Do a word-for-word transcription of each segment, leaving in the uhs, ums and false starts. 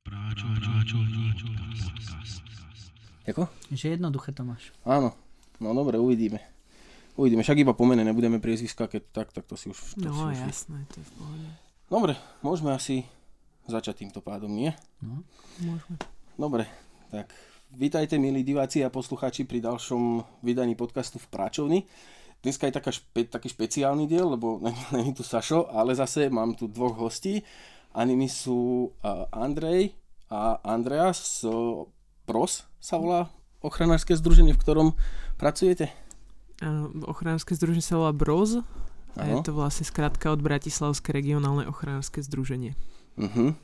Práčo, práčo, podcast. Jako? Že jednoduché to máš. Áno, no dobre, uvidíme. Uvidíme, však iba po mene nebudeme priezviska, keď tak, tak to si už... To No si už... jasné, to je v pohode. Dobre, môžeme asi začať týmto pádom, nie? No. Môžeme. Dobre, tak vítajte milí diváci a poslucháči pri ďalšom vydaní podcastu v Práčovni. Dneska je taká špe, taký špeciálny diel, lebo není tu Sašo, ale zase mám tu dvoch hostí. A nimi sú uh, Andrej a Andreas z uh, P R O S sa volá ochranárske združenie, v ktorom pracujete. Áno, ochranárske združenie sa volá B R O S a Áno. je to vlastne skrátka od Bratislavské regionálne ochranárske združenie. Uh-huh.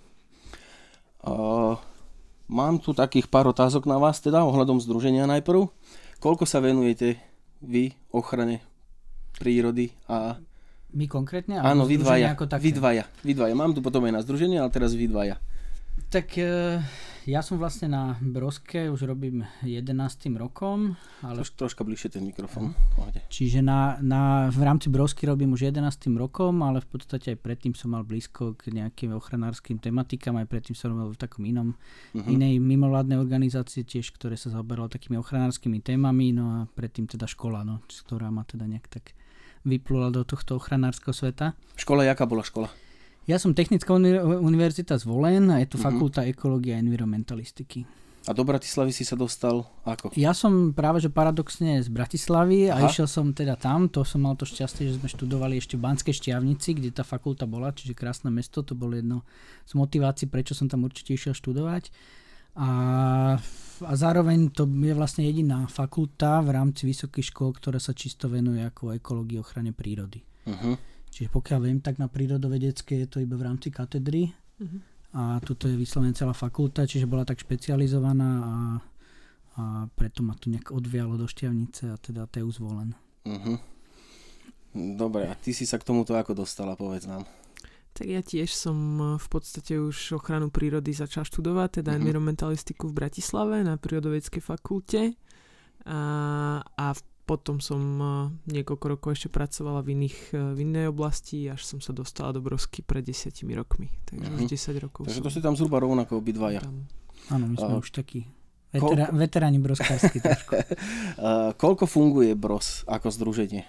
Uh, mám tu takých pár otázok na vás, teda ohľadom združenia najprv. Koľko sa venujete vy ochrane prírody a... My konkrétne? Áno, vy dvaja, ako také? vy dvaja, vy dvaja. Mám tu potom aj na združenie, ale teraz vy dvaja. Tak e, ja som vlastne na Broske, už robím jedenásty rokom. Ale... Troš, troška bližšie ten mikrofón. Uh-huh. Čiže na, na, v rámci Brosky robím už jedenásty rokom, ale v podstate aj predtým som mal blízko k nejakým ochranárskym tematikám, aj predtým som robil v takom inom, uh-huh. inej mimovládnej organizácii tiež, ktoré sa zaoberalo takými ochranárskymi témami, no a predtým teda škola, no, ktorá ma teda nejak tak vyplula do tohto ochranárskeho sveta. Škola, jaká bola škola? Ja som Technická uni- univerzita Zvolen a je tu uh-huh. fakulta ekológie a environmentalistiky. A do Bratislavy si sa dostal ako? Ja som práve že paradoxne z Bratislavy. Aha. A išiel som teda tam, to som mal to šťastie, že sme študovali ešte v Banskej Štiavnici, kde tá fakulta bola, čiže krásne mesto, to bolo jedno z motivácií, prečo som tam určite išiel študovať. A, a zároveň to je vlastne jediná fakulta v rámci vysokých škôl, ktorá sa čisto venuje ako ekológii ochrane prírody. Uh-huh. Čiže pokiaľ viem, tak na prírodovedecké je to iba v rámci katedry uh-huh. a tuto je vyslovene celá fakulta, čiže bola tak špecializovaná a, a preto ma to nejak odvialo do Štiavnice a teda té ú Zvolen. Uh-huh. Dobre, a ty si sa k tomuto ako dostala, povedz nám. Tak ja tiež som v podstate už ochranu prírody začal študovať, teda uh-huh. environmentalistiku v Bratislave na prírodovedeckej fakulte a, a potom som niekoľko rokov ešte pracovala v, iných, v inej oblasti, až som sa dostala do Brosky pred desiatimi rokmi, takže uh-huh. už desať rokov. Takže som... to ste tam zhruba rovnako obidvaja. Tam. Áno, my sme uh, už takí vetera- veteráni broskársky trošku. uh, koľko funguje B R O S ako združenie?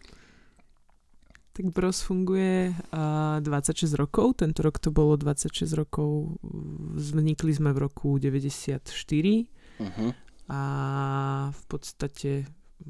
Tak B R O S funguje uh, dvadsaťšesť rokov, tento rok to bolo dvadsaťšesť rokov, vznikli sme v roku deväťdesiatštyri uh-huh. a v podstate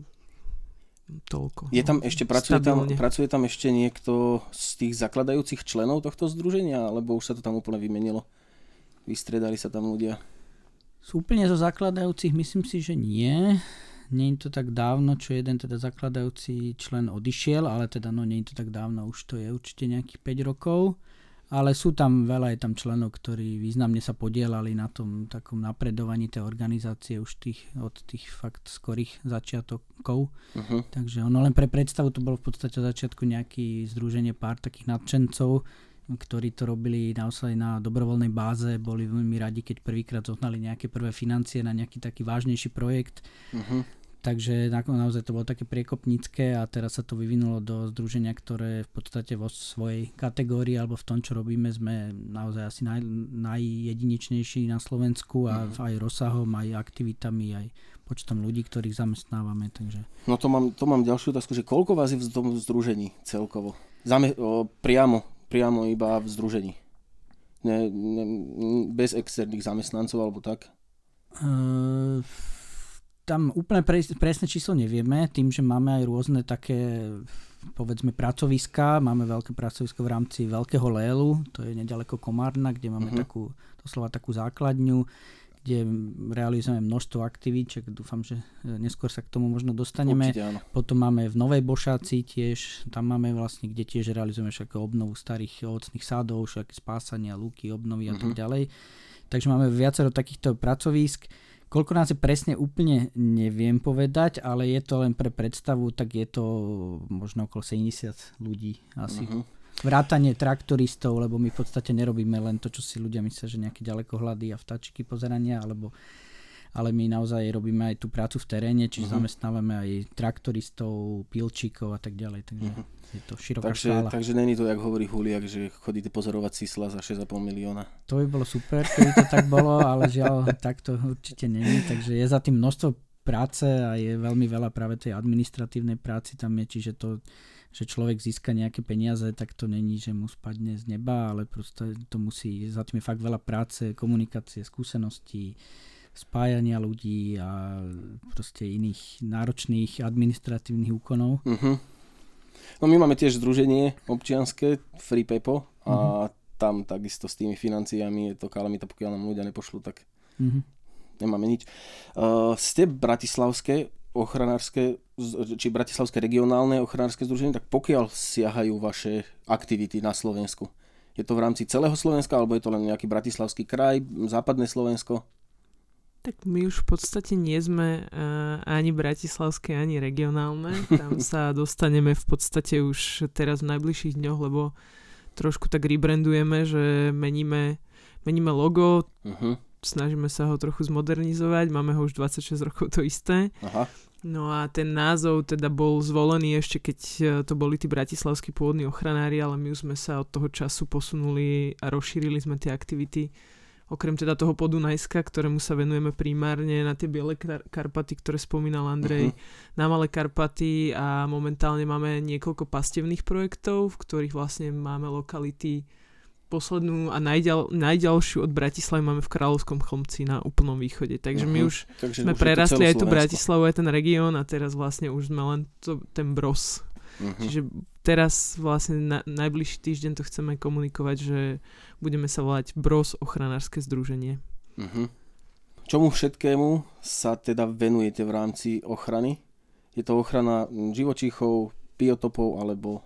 toľko. Je tam ešte, pracuje tam, Stabilne. pracuje tam ešte niekto z tých zakladajúcich členov tohto združenia, alebo už sa to tam úplne vymenilo? Vystriedali sa tam ľudia? Sú úplne zo zakladajúcich, myslím si, že nie. Nie je to tak dávno, čo jeden teda zakladajúci člen odišiel, ale teda no nie je to tak dávno, už to je určite nejakých päť rokov. Ale sú tam veľa je tam členov, ktorí významne sa podielali na tom takom napredovaní tej organizácie už tých, od tých fakt skorých začiatkov. Uh-huh. Takže ono len pre predstavu to bolo v podstate od začiatku nejaké združenie pár takých nadšencov, ktorí to robili naozaj na dobrovoľnej báze, boli veľmi radi, keď prvýkrát zohnali nejaké prvé financie na nejaký taký vážnejší projekt. Uh-huh. Takže na, naozaj to bolo také priekopnícke a teraz sa to vyvinulo do združenia, ktoré v podstate vo svojej kategórii alebo v tom, čo robíme, sme naozaj asi naj, najjedinečnejší na Slovensku a uh-huh. aj rozsahom, aj aktivitami, aj počtom ľudí, ktorých zamestnávame. Takže... No to mám, to mám ďalšiu otázku, že koľko vás je v tom združení celkovo? Zame, o, priamo, priamo iba v združení? Ne, ne, bez externých zamestnancov alebo tak? Uh... Tam úplne pre, presné číslo nevieme, tým, že máme aj rôzne také, povedzme, pracoviská. Máme veľké pracovisko v rámci Veľkého Lélu, to je nedaleko Komárna, kde máme uh-huh. takú, doslova takú základňu, kde realizujeme množstvo aktivít, čak dúfam, že neskôr sa k tomu možno dostaneme. Určite, potom máme v Novej Bošáci tiež, tam máme vlastne, kde tiež realizujeme však obnovu starých ovocných sádov, však spásania, lúky, obnovy a uh-huh. tak ďalej. Takže máme viacero takýchto pracovísk. Koľko nás je presne úplne neviem povedať, ale je to len pre predstavu, tak je to možno okolo sedemdesiat ľudí asi. Uh-huh. Vrátanie traktoristov, lebo my v podstate nerobíme len to, čo si ľudia myslia, že nejaké ďalekohľady a vtáčiky pozerania, alebo ale my naozaj robíme aj tú prácu v teréne, čiže uh-huh. zamestnávame aj traktoristov, pilčíkov a tak ďalej, takže uh-huh. je to široká takže, škála. Takže není to, jak hovorí Huliak, že chodíte pozorovať Sisla za šesť a pol milióna. To by bolo super, keby to tak bolo, ale žiaľ, tak to určite není, takže je za tým množstvo práce a je veľmi veľa práve tej administratívnej práci tam je, čiže to, že človek získa nejaké peniaze, tak to není, že mu spadne z neba, ale proste to musí, za tým je fakt veľa práce, komunikácie, skúseností, spájania ľudí a proste iných náročných administratívnych úkonov. Uh-huh. No my máme tiež združenie občianske Free Pepo a uh-huh. tam takisto s tými financiami je to kalamita, pokiaľ nám ľudia nepošlú, tak uh-huh. nemáme nič. Uh, ste bratislavské ochranárske, či bratislavské regionálne ochranárske združenie, tak pokiaľ siahajú vaše aktivity na Slovensku? Je to v rámci celého Slovenska, alebo je to len nejaký bratislavský kraj, západné Slovensko? Tak my už v podstate nie sme uh, ani bratislavské, ani regionálne. Tam sa dostaneme v podstate už teraz v najbližších dňoch, lebo trošku tak rebrandujeme, že meníme, meníme logo, uh-huh. snažíme sa ho trochu zmodernizovať, máme ho už dvadsaťšesť rokov to isté. Aha. No a ten názov teda bol zvolený ešte keď to boli tí bratislavskí pôvodní ochranári, ale my už sme sa od toho času posunuli a rozšírili sme tie aktivity. Okrem teda toho Podunajska, ktorému sa venujeme primárne na tie Biele Karpaty, ktoré spomínal Andrej, uh-huh. na Malé Karpaty a momentálne máme niekoľko pastevných projektov, v ktorých vlastne máme lokality. Poslednú a najďal, najďalšiu od Bratislavy máme v Kráľovskom Chlmci na úplnom východe. Takže uh-huh. my už Takže sme už prerastli aj tú Bratislavu, aj ten región a teraz vlastne už sme len to, ten Bros. Uh-huh. Čiže teraz vlastne na, najbližší týždeň to chceme komunikovať, že budeme sa volať Bros ochranárske združenie. Uh-huh. Čomu všetkému sa teda venujete v rámci ochrany? Je to ochrana živočíchov, biotopov alebo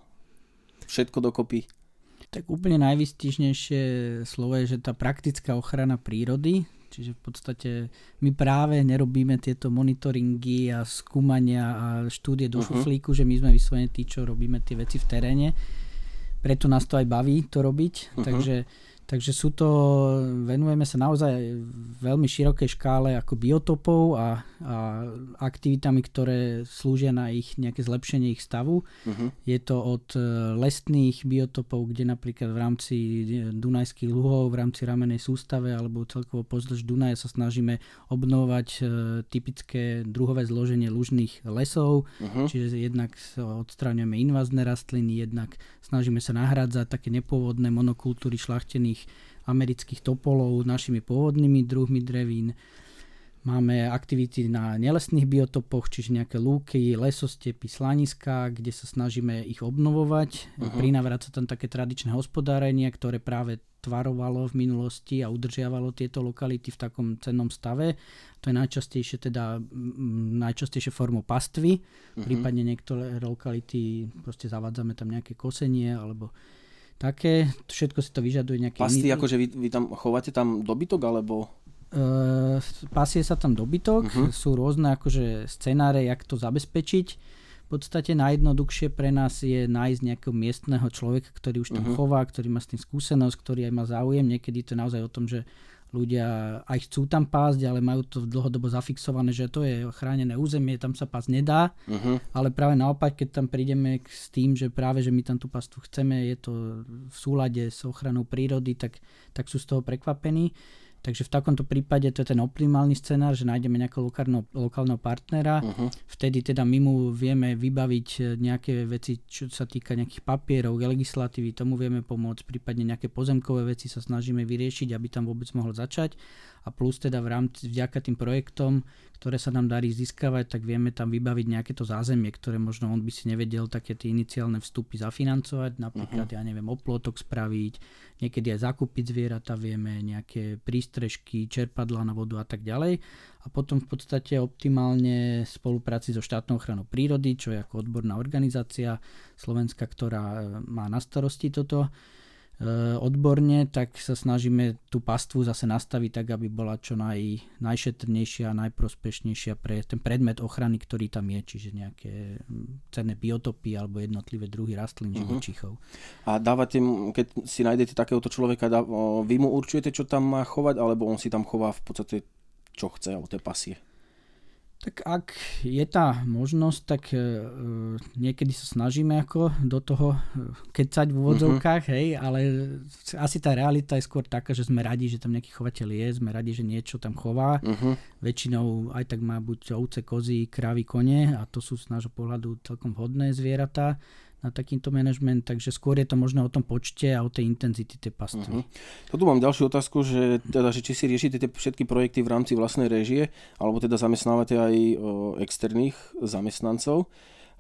všetko dokopy? Tak úplne najvýstižnejšie slovo je, že tá praktická ochrana prírody, čiže v podstate my práve nerobíme tieto monitoringy a skúmania a štúdie do uh-huh. šuflíku, že my sme vyslovene tí, čo robíme tie veci v teréne. Preto nás to aj baví to robiť, uh-huh. takže Takže sú to, venujeme sa naozaj veľmi širokej škále ako biotopov a, a aktivitami, ktoré slúžia na ich nejaké zlepšenie ich stavu. Uh-huh. Je to od lesných biotopov, kde napríklad v rámci Dunajských luhov, v rámci ramennej sústave alebo celkovo pozdĺž Dunaja sa snažíme obnovovať e, typické druhové zloženie lužných lesov, uh-huh. čiže jednak odstraňujeme invazné rastliny, jednak snažíme sa nahrádzať také nepôvodné monokultúry šľachtených amerických topolov našimi pôvodnými druhmi drevín. Máme aktivity na nelesných biotopoch, čiže nejaké lúky, lesostepy, slaniská, kde sa snažíme ich obnovovať. Uh-huh. Prinávať sa tam také tradičné hospodárenie, ktoré práve tvarovalo v minulosti a udržiavalo tieto lokality v takom cennom stave. To je najčastejšie teda najčastejšie formou pastvy. Uh-huh. Prípadne niektoré lokality proste zavádzame tam nejaké kosenie alebo také. Všetko si to vyžaduje nejaké... Pasty, iný... akože vy, vy tam chováte tam dobytok alebo... Uh, pasie sa tam dobytok. Uh-huh. Sú rôzne akože scenáre, jak to zabezpečiť. V podstate najjednoduchšie pre nás je nájsť nejakého miestneho človeka, ktorý už tam uh-huh. chová, ktorý má s tým skúsenosť, ktorý aj má záujem. Niekedy to je naozaj o tom, že ľudia aj chcú tam pásť, ale majú to dlhodobo zafixované, že to je chránené územie, tam sa pásť nedá. Uh-huh. Ale práve naopak, keď tam prídeme s tým, že práve, že my tam tú pastu chceme, je to v súlade s ochranou prírody, tak, tak sú z toho prekvapení. Takže v takomto prípade to je ten optimálny scenár, že nájdeme nejakého lokálneho, lokálneho partnera. Uh-huh. Vtedy teda my mu vieme vybaviť nejaké veci, čo sa týka nejakých papierov, legislatívy, tomu vieme pomôcť. Prípadne nejaké pozemkové veci sa snažíme vyriešiť, aby tam vôbec mohol začať. A plus teda v rámci, vďaka tým projektom, ktoré sa nám darí získavať, tak vieme tam vybaviť nejaké to zázemie, ktoré možno on by si nevedel také tie iniciálne vstupy zafinancovať. Napríklad, uh-huh. ja neviem, oplotok spraviť, niekedy aj zakúpiť zvieratá vieme, nejaké prístrežky, čerpadlá na vodu a tak ďalej. A potom v podstate optimálne v spolupráci so štátnou ochranou prírody, čo je ako odborná organizácia Slovenska, ktorá má na starosti toto odborne, tak sa snažíme tú pastvu zase nastaviť tak, aby bola čo naj, najšetrnejšia a najprospešnejšia pre ten predmet ochrany, ktorý tam je, čiže nejaké cenné biotopy alebo jednotlivé druhy rastlín, uh-huh. živočíchov. A dávate, keď si nájdete takéhoto človeka, vy mu určujete, čo tam má chovať, alebo on si tam chová v podstate čo chce, alebo tej pasie. Tak ak je tá možnosť, tak e, niekedy sa snažíme ako do toho kecať v úvodzovkách, uh-huh. hej, ale asi tá realita je skôr taká, že sme radi, že tam nejaký chovateľ je, sme radi, že niečo tam chová. Uh-huh. Väčšinou aj tak má buď ovce, kozy, krávy, kone a to sú z nášho pohľadu celkom vhodné zvieratá na takýmto manažment, takže skôr je to možno o tom počte a o tej intenzity tej pastvy. Uh-huh. Tu mám ďalšiu otázku, že, teda, že či si riešite tie všetky projekty v rámci vlastnej réžie, alebo teda zamestnávate aj o, externých zamestnancov.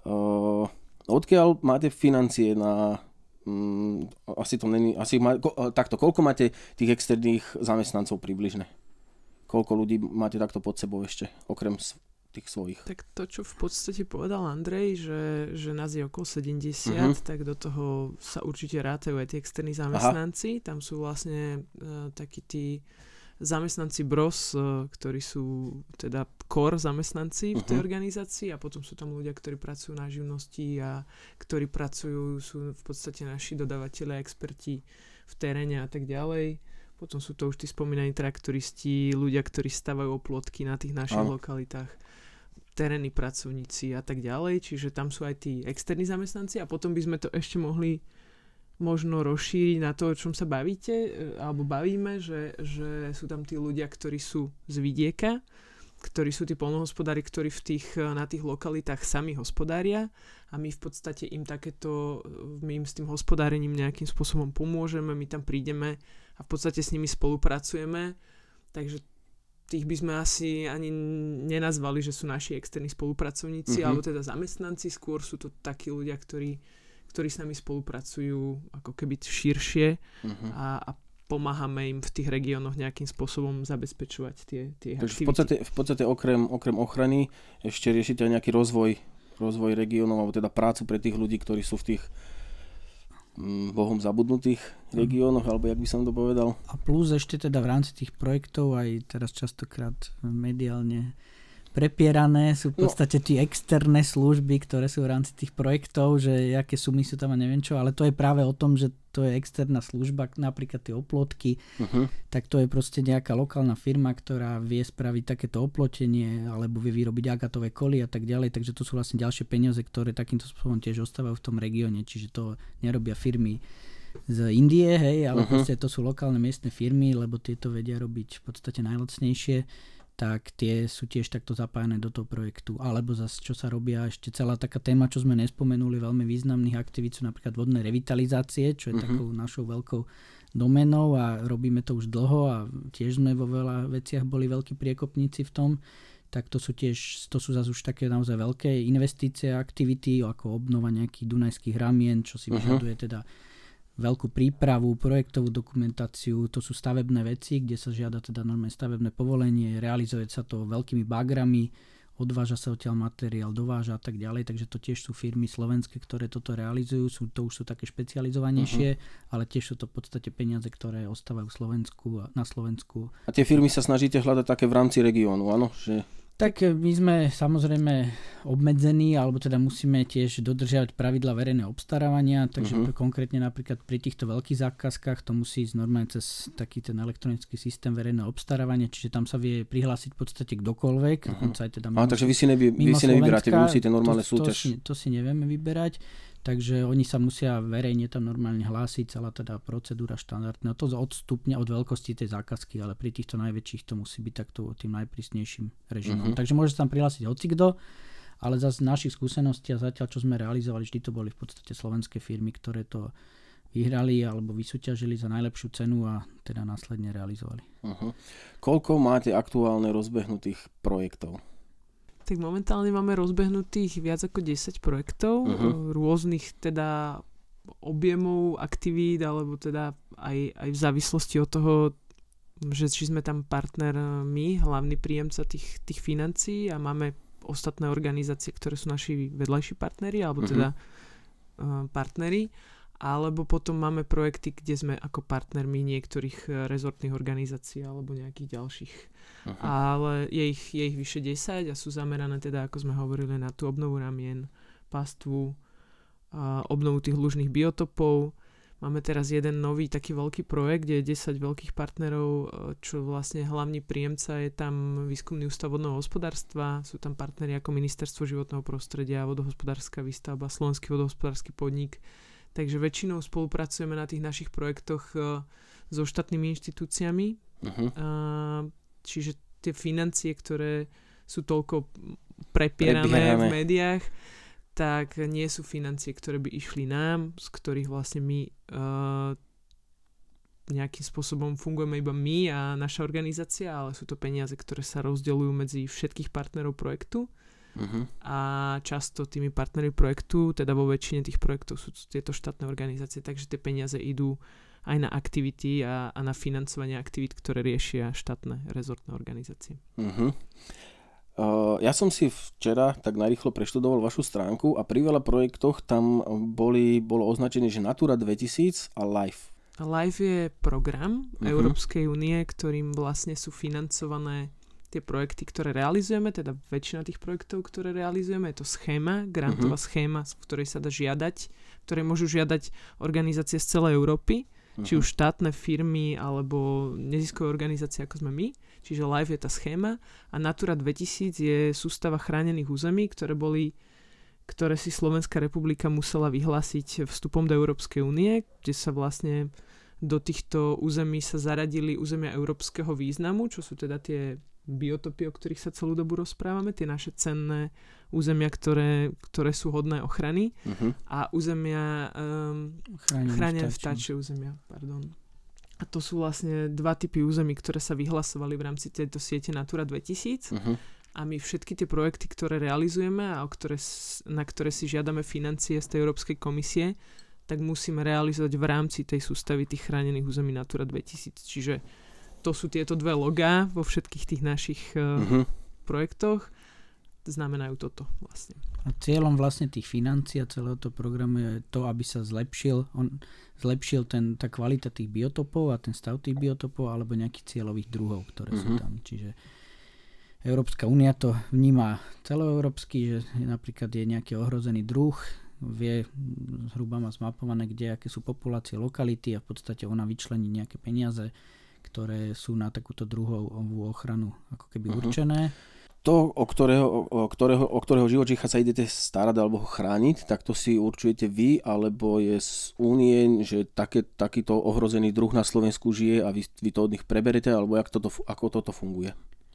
O, odkiaľ máte financie na... Um, asi to není... Asi má, ko, takto, koľko máte tých externých zamestnancov približne? Koľko ľudí máte takto pod sebou ešte, okrem tých svojich? Tak to, čo v podstate povedal Andrej, že, že nás je okolo sedemdesiat, uh-huh. tak do toho sa určite rátajú aj tí externí zamestnanci. Aha. Tam sú vlastne uh, takí tí zamestnanci bros, uh, ktorí sú teda core zamestnanci uh-huh. v tej organizácii a potom sú tam ľudia, ktorí pracujú na živnosti a ktorí pracujú, sú v podstate naši dodavatelia, experti v teréne a tak ďalej. Potom sú to už tí spomínaní traktoristi, ľudia, ktorí stavajú oplotky na tých našich Áno. lokalitách, terénni pracovníci a tak ďalej. Čiže tam sú aj tí externí zamestnanci a potom by sme to ešte mohli možno rozšíriť na to, o čom sa bavíte, alebo bavíme, že, že sú tam tí ľudia, ktorí sú z vidieka, ktorí sú tí poľnohospodári, ktorí v tých, na tých lokalitách sami hospodária a my v podstate im takéto, my im s tým hospodárením nejakým spôsobom pomôžeme, my tam prídeme a v podstate s nimi spolupracujeme, takže tých by sme asi ani nenazvali, že sú naši externí spolupracovníci, mm-hmm. alebo teda zamestnanci, skôr sú to takí ľudia, ktorí, ktorí s nami spolupracujú ako keby širšie mm-hmm. a, a pomáhame im v tých regiónoch nejakým spôsobom zabezpečovať tie, tie aktivity. V podstate, v podstate okrem, okrem ochrany ešte riešite aj nejaký rozvoj, rozvoj regiónov, alebo teda prácu pre tých ľudí, ktorí sú v tých bohom zabudnutých regiónoch, alebo jak by som to povedal. A plus ešte teda v rámci tých projektov aj teraz častokrát mediálne prepierané sú v podstate tie externé služby, ktoré sú v rámci tých projektov, že aké sumy sú tam a neviem čo, ale to je práve o tom, že to je externá služba, napríklad tie oplotky, uh-huh. tak to je proste nejaká lokálna firma, ktorá vie spraviť takéto oplotenie, alebo vie vyrobiť agatové koly a tak ďalej, takže to sú vlastne ďalšie peniaze, ktoré takýmto spôsobom tiež ostávajú v tom regióne, čiže to nerobia firmy z Indie, hej, ale uh-huh. proste to sú lokálne miestne firmy, lebo tieto vedia robiť v podstate najlacnejšie, tak tie sú tiež takto zapájane do toho projektu. Alebo zase, čo sa robia, ešte celá taká téma, čo sme nespomenuli, veľmi významných aktivít sú napríklad vodné revitalizácie, čo je uh-huh. takou našou veľkou doménou a robíme to už dlho a tiež sme vo veľa veciach boli veľkí priekopníci v tom. Tak to sú tiež, to sú zase už také naozaj veľké investície a aktivity, ako obnova nejakých dunajských ramien, čo si vyžaduje uh-huh. teda veľkú prípravu, projektovú dokumentáciu, to sú stavebné veci, kde sa žiada teda normálne stavebné povolenie, realizuje sa to veľkými bagrami, odváža sa odtiaľ materiál, dováža a tak ďalej, takže to tiež sú firmy slovenské, ktoré toto realizujú, sú, to už sú také špecializovanejšie, uh-huh. ale tiež sú to v podstate peniaze, ktoré ostávajú Slovensku a na Slovensku. A tie firmy sa snažíte hľadať také v rámci regiónu, áno? Že... Tak my sme samozrejme obmedzení, alebo teda musíme tiež dodržiavať pravidla verejného obstarávania, takže uh-huh. konkrétne napríklad pri týchto veľkých zákazkách to musí ísť normálne cez taký ten elektronický systém verejného obstarávania, čiže tam sa vie prihlásiť v podstate kdokoľvek. Uh-huh. Aj teda mimo, A takže vy si, nevy, vy si nevyberáte, vy musíte normálne to, súťaž. To si, to si nevieme vyberať. Takže oni sa musia verejne tam normálne hlásiť, celá teda procedúra štandardná. To odstupne od veľkosti tej zákazky, ale pri týchto najväčších to musí byť takto tým najprísnejším režimom. Uh-huh. Takže môže sa tam prihlásiť hocikdo, ale zase z našich skúseností a zatiaľ, čo sme realizovali, vždy to boli v podstate slovenské firmy, ktoré to vyhrali alebo vysúťažili za najlepšiu cenu a teda následne realizovali. Uh-huh. Koľko máte aktuálne rozbehnutých projektov? Tak momentálne máme rozbehnutých viac ako desať projektov, uh-huh. rôznych teda objemov, aktivít, alebo teda aj, aj v závislosti od toho, že či sme tam partner my, hlavný príjemca tých, tých financií a máme ostatné organizácie, ktoré sú naši vedľajší partneri, alebo uh-huh. teda uh, partneri. Alebo potom máme projekty, kde sme ako partnermi niektorých rezortných organizácií alebo nejakých ďalších. Uh-huh. Ale je ich, je ich vyše desať a sú zamerané teda, ako sme hovorili, na tú obnovu ramien, pastvu, a obnovu tých lužných biotopov. Máme teraz jeden nový taký veľký projekt, kde je desať veľkých partnerov, čo vlastne hlavný príjemca je tam Výskumný ústav vodného hospodárstva, sú tam partneri ako Ministerstvo životného prostredia, Vodohospodárska výstavba, Slovenský vodohospodársky podnik. Takže väčšinou spolupracujeme na tých našich projektoch so štátnymi inštitúciami. Uh-huh. Čiže tie financie, ktoré sú toľko prepierané Prebierané. v médiách, tak nie sú financie, ktoré by išli nám, z ktorých vlastne my uh, nejakým spôsobom fungujeme iba my a naša organizácia, ale sú to peniaze, ktoré sa rozdeľujú medzi všetkých partnerov projektu. Uh-huh. A často tými partnermi projektu, teda vo väčšine tých projektov sú tieto štátne organizácie, takže tie peniaze idú aj na aktivity a, a na financovanie aktivít, ktoré riešia štátne rezortné organizácie. Uh-huh. Uh, ja som si včera tak narýchlo preštudoval vašu stránku a pri veľa projektoch tam boli, bolo označené, že Natura dvetisíc a LIFE. LIFE je program uh-huh. Európskej únie, ktorým vlastne sú financované tie projekty, ktoré realizujeme, teda väčšina tých projektov, ktoré realizujeme, je to schéma, grantová uh-huh. schéma, v ktorej sa dá žiadať, ktoré môžu žiadať organizácie z celej Európy, uh-huh. či už štátne firmy alebo neziskové organizácie, ako sme my. Čiže LIFE je tá schéma a Natura dvetisíc je sústava chránených území, ktoré boli, ktoré si Slovenská republika musela vyhlásiť vstupom do Európskej únie, kde sa vlastne do týchto území sa zaradili územia európskeho významu, čo sú teda tie biotopy, o ktorých sa celú dobu rozprávame, tie naše cenné územia, ktoré, ktoré sú hodné ochrany uh-huh. a územia um, chránené vtáčie územia, pardon. A to sú vlastne dva typy území, ktoré sa vyhlasovali v rámci tejto siete Natura dvetisíc. Uh-huh. A my všetky tie projekty, ktoré realizujeme a o ktoré, na ktoré si žiadame financie z tej Európskej komisie, tak musíme realizovať v rámci tej sústavy tých chránených území Natura dvetisíc. Čiže to sú tieto dve logá vo všetkých tých našich uh-huh. projektoch. Znamenajú toto vlastne. A cieľom vlastne tých financií a celého toho programu je to, aby sa zlepšil, on, zlepšil ten, tá kvalita tých biotopov a ten stav tých biotopov alebo nejakých cieľových druhov, ktoré mm-hmm. sú tam. Čiže Európska únia to vníma celoeurópsky, že napríklad je nejaký ohrozený druh, vie, zhruba má zmapované, kde aké sú populácie, lokality a v podstate ona vyčlení nejaké peniaze, ktoré sú na takúto druhovú ochranu ako keby mm-hmm. určené. To, o ktorého, o ktorého, o ktorého živočícha sa idete starať alebo ho chrániť, tak to si určujete vy, alebo je z únie, že také, takýto ohrozený druh na Slovensku žije a vy, vy to od nich preberete, alebo jak toto, ako toto funguje?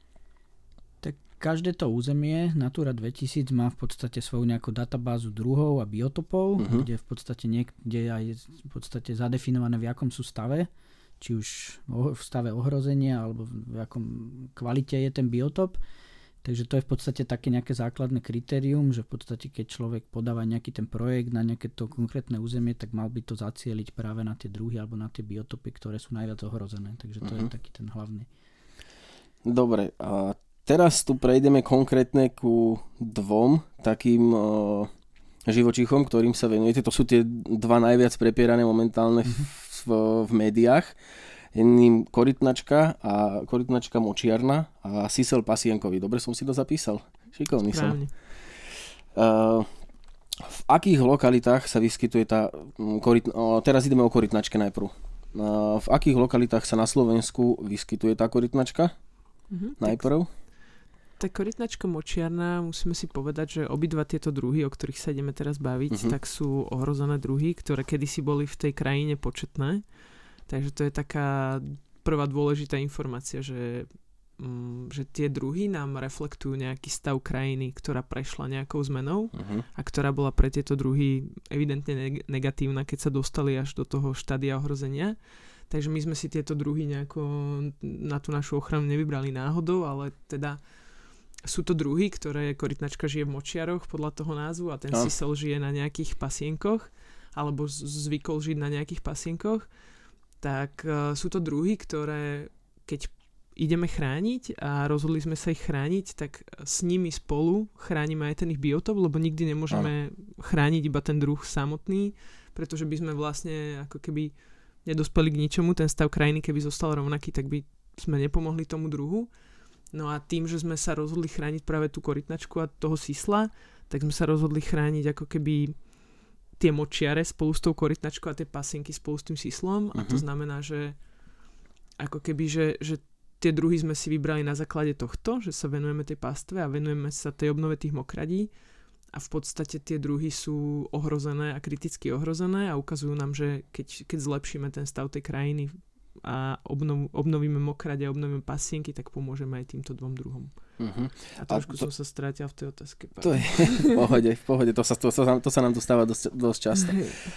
Tak každé to územie Natura dvetisíc má v podstate svoju nejakú databázu druhov a biotopov, uh-huh. kde v podstate niekde aj v podstate zadefinované, v akom sú stave, či už v stave ohrozenia, alebo v akom kvalite je ten biotop. Takže to je v podstate také nejaké základné kritérium, že v podstate keď človek podáva nejaký ten projekt na nejaké to konkrétne územie, tak mal by to zacieliť práve na tie druhy alebo na tie biotopy, ktoré sú najviac ohrozené. Takže to uh-huh. je taký ten hlavný. Dobre, a teraz tu prejdeme konkrétne ku dvom takým uh, živočíchom, ktorým sa venujete. To sú tie dva najviac prepierané momentálne uh-huh. v, v médiách. Jedným korytnačka a korytnačka močiarna a sisel pasienkový. Dobre som si to zapísal? Šikovný som. Uh, v akých lokalitách sa vyskytuje tá korytna... Oh, teraz ideme o korytnačke najprv. Uh, v akých lokalitách sa na Slovensku vyskytuje tá korytnačka? Uh-huh, najprv? Tá korytnačka močiarna, musíme si povedať, že obidva tieto druhy, o ktorých sa ideme teraz baviť, uh-huh. tak sú ohrozené druhy, ktoré kedysi boli v tej krajine početné. Takže to je taká prvá dôležitá informácia, že, mm, že tie druhy nám reflektujú nejaký stav krajiny, ktorá prešla nejakou zmenou uh-huh. a ktorá bola pre tieto druhy evidentne neg- negatívna, keď sa dostali až do toho štádia ohrozenia. Takže my sme si tieto druhy nejako na tú našu ochranu nevybrali náhodou, ale teda sú to druhy, ktoré korytnačka žije v močiaroch podľa toho názvu a ten no. sisel žije na nejakých pasienkoch alebo zvykol žiť na nejakých pasienkoch. Tak uh, sú to druhy, ktoré keď ideme chrániť a rozhodli sme sa ich chrániť, tak s nimi spolu chránime aj ten ich biotop, lebo nikdy nemôžeme Aj. chrániť iba ten druh samotný, pretože by sme vlastne ako keby nedospeli k ničomu, ten stav krajiny keby zostal rovnaký, tak by sme nepomohli tomu druhu. No a tým, že sme sa rozhodli chrániť práve tú korytnačku a toho sisla, tak sme sa rozhodli chrániť ako keby tie močiare spolu s tou korytnačkou a tie pasienky spolu s tým sislom uh-huh. a to znamená, že ako keby, že, že tie druhy sme si vybrali na základe tohto, že sa venujeme tej pastve a venujeme sa tej obnove tých mokradí a v podstate tie druhy sú ohrozené a kriticky ohrozené a ukazujú nám, že keď, keď zlepšíme ten stav tej krajiny a obnov, obnovíme mokrade a obnovíme pasienky, tak pomôžeme aj týmto dvom druhom. Uh-huh. A trošku a to, som sa strátil v tej otázke. To je v pohode, v pohode, to sa, to, to, to sa nám dostáva dosť, dosť často.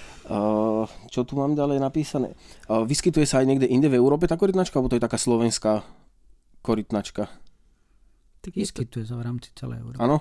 Uh, čo tu mám ďalej napísané? Uh, vyskytuje sa aj niekde inde v Európe tá korytnačka, alebo to je taká slovenská korytnačka? Tak vyskytuje sa v rámci celej Európy. Áno?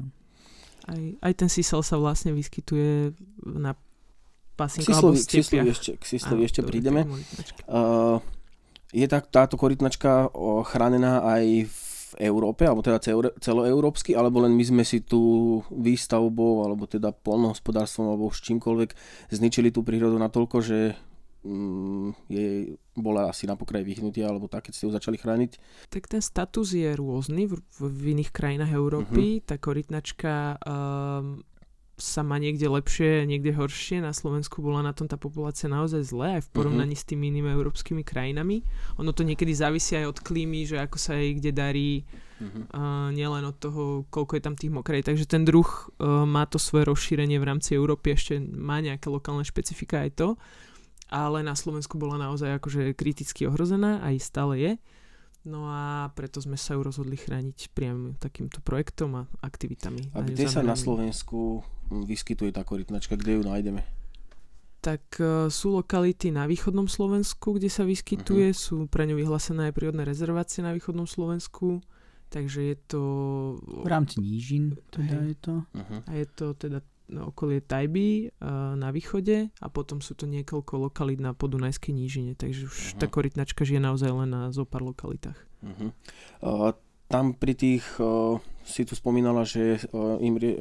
Aj, aj ten sisel sa vlastne vyskytuje na pasienkoch alebo stepiach. K sislovi ešte prídeme. Uh, je tá, táto korytnačka chránená aj v Európe, alebo teda celoeurópsky, alebo len my sme si tú výstavbou, alebo teda poľnohospodárstvom, alebo už čímkoľvek zničili tú prírodu natoľko, že um, je, bola asi na pokraji vyhnutia, alebo tak, keď ste ju začali chrániť? Tak ten status je rôzny v, v iných krajinách Európy. Uh-huh. Tá korytnačka um, sa má niekde lepšie, niekde horšie. Na Slovensku bola na tom tá populácia naozaj zle, aj v porovnaní uh-huh. s tými inými európskymi krajinami. Ono to niekedy závisí aj od klímy, že ako sa jej kde darí, uh-huh. uh, nielen od toho, koľko je tam tých mokrej. Takže ten druh uh, má to svoje rozšírenie v rámci Európy, ešte má nejaké lokálne špecifika aj to, ale na Slovensku bola naozaj akože kriticky ohrozená, aj stále je. No a preto sme sa ju rozhodli chrániť priamo takýmto projektom a aktivitami. A kde sa na Slovensku vyskytuje tá korytnačka? Kde ju nájdeme? Tak uh, sú lokality na východnom Slovensku, kde sa vyskytuje. Uh-huh. Sú pre ňu vyhlásené aj prírodné rezervácie na východnom Slovensku. Takže je to... V rámci nížin teda je to. Uh-huh. A je to teda na okolie Tajby uh, na východe a potom sú to niekoľko lokalít na Podunajskej nížine, takže už uh-huh. tá korytnačka žije naozaj len na zo pár lokalitách. Uh-huh. Uh, tam pri tých, uh, si tu spomínala, že uh, im uh,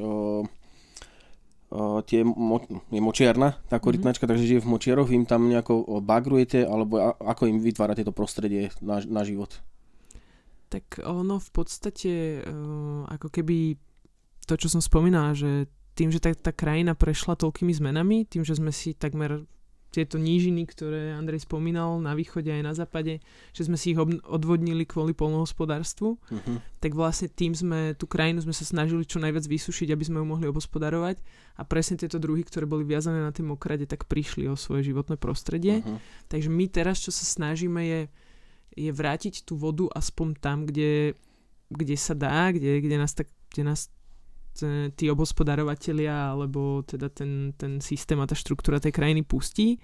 uh, tie mo- je močiarna tá korytnačka, uh-huh. takže žije v močiaroch, vy im tam nejako bagrujete, alebo a- ako im vytvárate to prostredie na, na život? Tak ono v podstate uh, ako keby to, čo som spomínala, že tým, že tá, tá krajina prešla toľkými zmenami, tým, že sme si takmer tieto nížiny, ktoré Andrej spomínal na východe aj na západe, že sme si ich ob- odvodnili kvôli poľnohospodárstvu, uh-huh. tak vlastne tým sme, tú krajinu sme sa snažili čo najviac vysušiť, aby sme ju mohli obospodarovať a presne tieto druhy, ktoré boli viazané na tej mokrade, tak prišli o svoje životné prostredie. Uh-huh. Takže my teraz, čo sa snažíme, je, je vrátiť tú vodu aspoň tam, kde, kde sa dá, kde, kde nás tak, kde nás tí obospodarovatelia alebo teda ten, ten systém a tá štruktúra tej krajiny pustí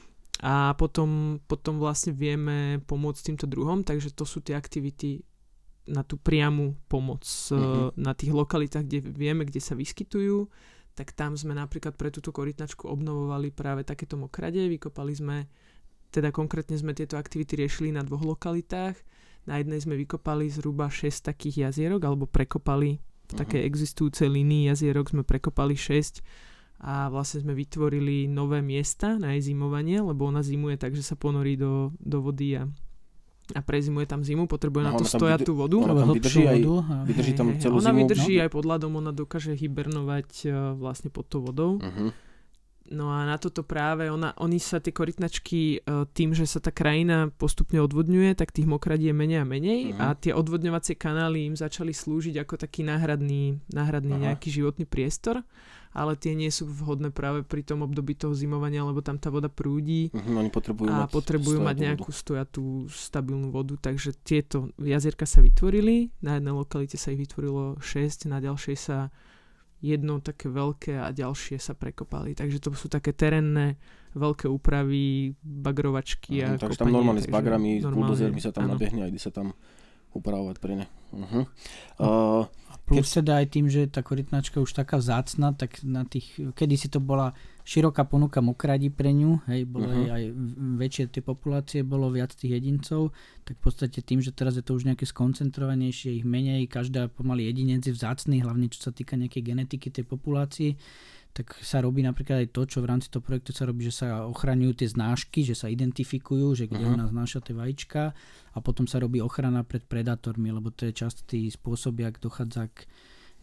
a potom, potom vlastne vieme pomôcť týmto druhom, takže to sú tie aktivity na tú priamu pomoc mm-hmm. na tých lokalitách, kde vieme, kde sa vyskytujú, tak tam sme napríklad pre túto korytnačku obnovovali práve takéto mokrade, vykopali sme, teda konkrétne sme tieto aktivity riešili na dvoch lokalitách, na jednej sme vykopali zhruba šesť takých jazierok alebo prekopali v takej existujúcej línii jazierok sme prekopali šesť a vlastne sme vytvorili nové miesta na jej zimovanie, lebo ona zimuje tak, že sa ponorí do, do vody a, a prezimuje tam zimu, potrebuje no, na to stojatú vodu. Ona tam vydrží, aj, vydrží tam celú ona zimu. Ona vydrží no? aj pod ľadom, ona dokáže hibernovať uh, vlastne pod tou vodou. Uh-huh. No a na toto práve ona, oni sa tie korytnačky tým, že sa tá krajina postupne odvodňuje, tak tých mokradí je menej a menej uh-huh. a tie odvodňovacie kanály im začali slúžiť ako taký náhradný, náhradný uh-huh. nejaký životný priestor, ale tie nie sú vhodné práve pri tom období toho zimovania, lebo tam tá voda prúdi uh-huh, oni potrebujú a mať potrebujú mať nejakú vodu. stojatú stabilnú vodu, takže tieto jazierka sa vytvorili, na jednej lokalite sa ich vytvorilo šesť, na ďalšej sa jedno také veľké a ďalšie sa prekopali. Takže to sú také terénne veľké úpravy, bagrovačky a uh, takže kopanie. tam normálne s bagrami, s normálne, buldozermi sa tam áno. nabehne a ide sa tam upravovať pre ne. Uh-huh. Uh, Plus keď... teda aj tým, že tá korytnačka už taká vzácna, tak na tých, kedysi to bola široká ponuka mokradí pre ňu, hej, bolo uh-huh. aj väčšie tie populácie, bolo viac tých jedincov, tak v podstate tým, že teraz je to už nejaké skoncentrovanejšie, ich menej, každá pomaly jedinec je vzácny, hlavne čo sa týka nejakej genetiky tej populácie, tak sa robí napríklad aj to, čo v rámci toho projektu sa robí, že sa ochraňujú tie znášky, že sa identifikujú, že kde uh-huh. ona znáša tie vajíčka a potom sa robí ochrana pred predátormi, lebo to je častý spôsob, jak dochádza k, k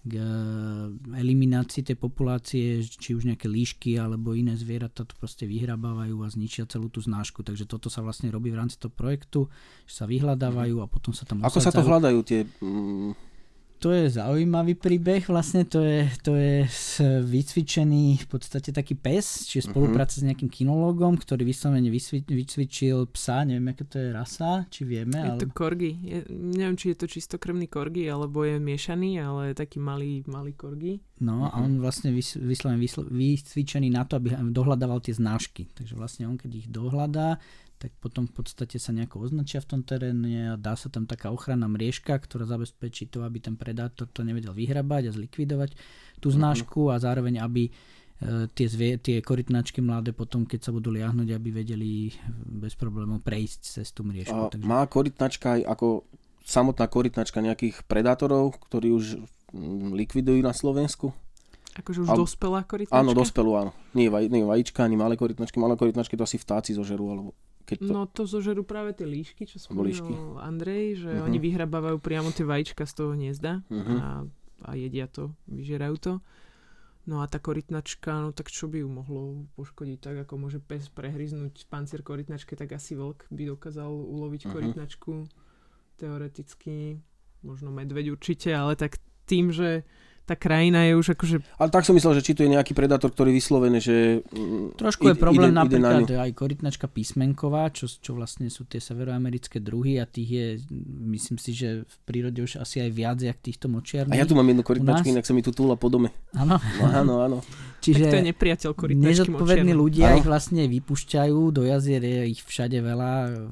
k eliminácii tej populácie, či už nejaké líšky alebo iné zvieratá to proste vyhrabávajú a zničia celú tú znášku. Takže toto sa vlastne robí v rámci toho projektu, že sa vyhľadávajú a potom sa tam Ako usadzajú. sa to hľadajú tie... Mm... To je zaujímavý príbeh, vlastne to je, to je vycvičený v podstate taký pes, čiže spolupráca uh-huh. s nejakým kinológom, ktorý vyslovene vysvi, vycvičil psa, neviem, aká to je rasa, či vieme. Je ale... to korgi, je, neviem, či je to čistokrvný korgi, alebo je miešaný, ale je taký malý, malý korgi. No uh-huh. a on vlastne vys, vyslovene vyslo, vycvičený na to, aby dohľadával tie znášky, takže vlastne on keď ich dohľadá, tak potom v podstate sa nejako označia v tom teréne a dá sa tam taká ochranná mriežka, ktorá zabezpečí to, aby ten predátor to nevedel vyhrabať a zlikvidovať tú znášku a zároveň, aby e, tie, zvie, tie korytnačky mladé potom, keď sa budú liahnuť, aby vedeli bez problémov prejsť cez tú mriežku. A Takže... má korytnačka aj ako samotná korytnačka nejakých predátorov, ktorí už likvidujú na Slovensku? Akože už Al... dospelá korytnačka? Áno, dospelú, áno. Nie, vaj, nie vajíčka, ani malé korytnačky. Malé korytnačky to asi vtáci zožerú, alebo keď to... No to zožerú práve tie líšky, čo spomínal Andrej, že uh-huh. oni vyhrabávajú priamo tie vajíčka z toho hniezda uh-huh. a, a jedia to, vyžerajú to. No a tá korytnačka, no tak čo by ju mohlo poškodiť? Tak ako môže pes prehryznúť pancier korytnačke, tak asi vlk by dokázal uloviť uh-huh. korytnačku. Teoreticky, možno medveď určite, ale tak tým, že tá krajina je už akože... Ale tak som myslel, že či to je nejaký predátor, ktorý vyslovene, že... Trošku je problém ide, napríklad ide aj korytnačka písmenková, čo, čo vlastne sú tie severoamerické druhy a tých je, myslím si, že v prírode už asi aj viac jak týchto močiarných. A ja tu mám jednu korytnačku, inak sa mi tu túla po dome. Áno. No, áno, áno. Čiže tak to je nepriateľ korytnačky nezodpovední močiarnej. ľudia Áno. ich vlastne vypúšťajú do jazier, je ich všade veľa.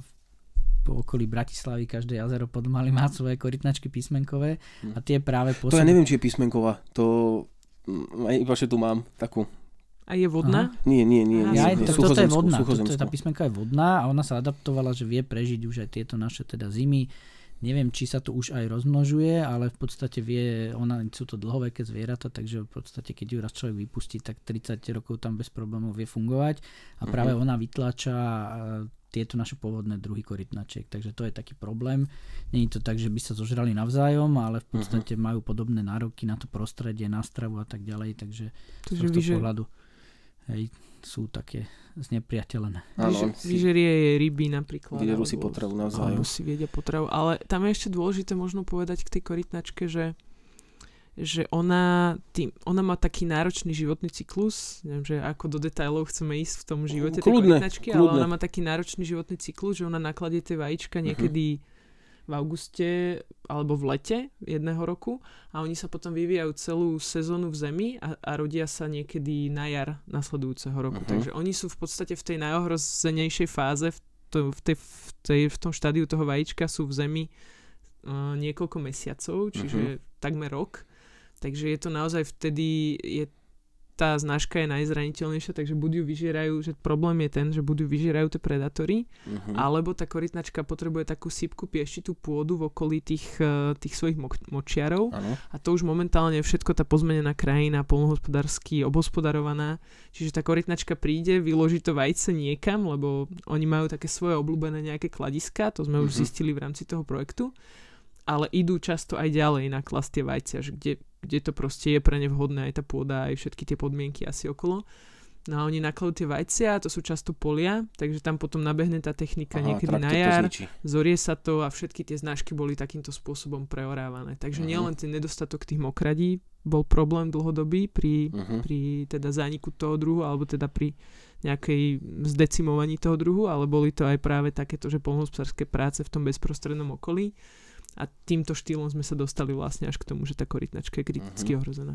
Po okolí Bratislavy každé jazero pomaly má svoje korytnačky písmenkové a tie práve To ja neviem, či je písmenková. To aj iba, že tu mám takú. A je vodná? Aha. Nie, nie, nie. Ja, nie, nie. to, toto je vodná. Suchozemskú. Toto je, tá písmenka je vodná a ona sa adaptovala, že vie prežiť už aj tieto naše teda zimy. Neviem, či sa to už aj rozmnožuje, ale v podstate vie, ona, sú to dlhoveké zvieratá, takže v podstate keď ju raz človek vypustí, tak tridsať rokov tam bez problémov vie fungovať a práve uh-huh. ona vytláča tieto naše pôvodné druhy korytnačiek, takže to je taký problém. Nie je to tak, že by sa zožrali navzájom, ale v podstate uh-huh. majú podobné nároky na to prostredie, na stravu a tak ďalej, takže z tohto vyže... pohľadu hej, sú také znepriateľené. Áno, vyžerie ryby napríklad. Vyžerú si potravu navzájom. Alebo si vedia potravu, ale tam je ešte dôležité možno povedať k tej korytnačke, že že ona, tým, ona má taký náročný životný cyklus, neviem, že ako do detailov chceme ísť v tom živote tej korytnačky, ale ona má taký náročný životný cyklus, že ona nakladie tie vajíčka niekedy uh-huh. v auguste alebo v lete jedného roku a oni sa potom vyvíjajú celú sezónu v zemi a, a rodia sa niekedy na jar nasledujúceho roku. Uh-huh. Takže oni sú v podstate v tej najohrozenejšej fáze, v, to, v, tej, v, tej, v tom štádiu toho vajíčka sú v zemi uh, niekoľko mesiacov, čiže uh-huh. takmer rok. Takže je to naozaj vtedy, je, tá značka je najzraniteľnejšia, takže buď ju vyžierajú, že problém je ten, že buď ju vyžierajú tie predátory, uh-huh. alebo tá korytnačka potrebuje takú sypku pieštitú pôdu v okolí tých, tých svojich mo- močiarov. Uh-huh. A to už momentálne je všetko tá pozmenená krajina, poľnohospodársky obhospodarovaná. Čiže tá korytnačka príde, vyloží to vajce niekam, lebo oni majú také svoje obľúbené nejaké kladiská, to sme uh-huh. už zistili v rámci toho projektu. Ale idú často aj ďalej na klas tie vajcia, že kde, kde to proste je pre ne vhodné, aj tá pôda, aj všetky tie podmienky asi okolo. No a oni nakladú tie vajcia, to sú často polia, takže tam potom nabehne tá technika Aha, niekedy na jar, zorie sa to a všetky tie značky boli takýmto spôsobom preorávané. Takže uh-huh. nielen ten nedostatok tých mokradí bol problém dlhodobý pri, uh-huh. pri teda zániku toho druhu, alebo teda pri nejakej zdecimovaní toho druhu, ale boli to aj práve takéto, že poľnohospodárske práce v tom bezprostrednom okolí. A týmto štýlom sme sa dostali vlastne až k tomu, že tá korytnačka je kriticky uh-huh. ohrozená.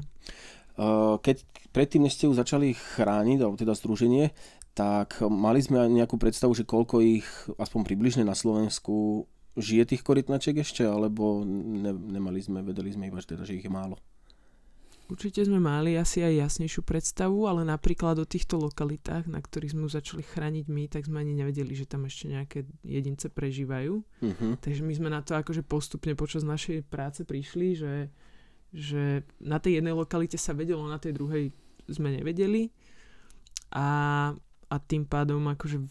Keď predtým, než ste ju začali chrániť, alebo teda združenie, tak mali sme nejakú predstavu, že koľko ich aspoň približne na Slovensku žije tých korytnačiek ešte, alebo ne, nemali sme, vedeli sme iba, teda, že ich je málo? Určite sme mali asi aj jasnejšiu predstavu, ale napríklad o týchto lokalitách, na ktorých sme začali chrániť my, tak sme ani nevedeli, že tam ešte nejaké jedince prežívajú. Uh-huh. Takže my sme na to akože postupne počas našej práce prišli, že, že na tej jednej lokalite sa vedelo, na tej druhej sme nevedeli a, a tým pádom akože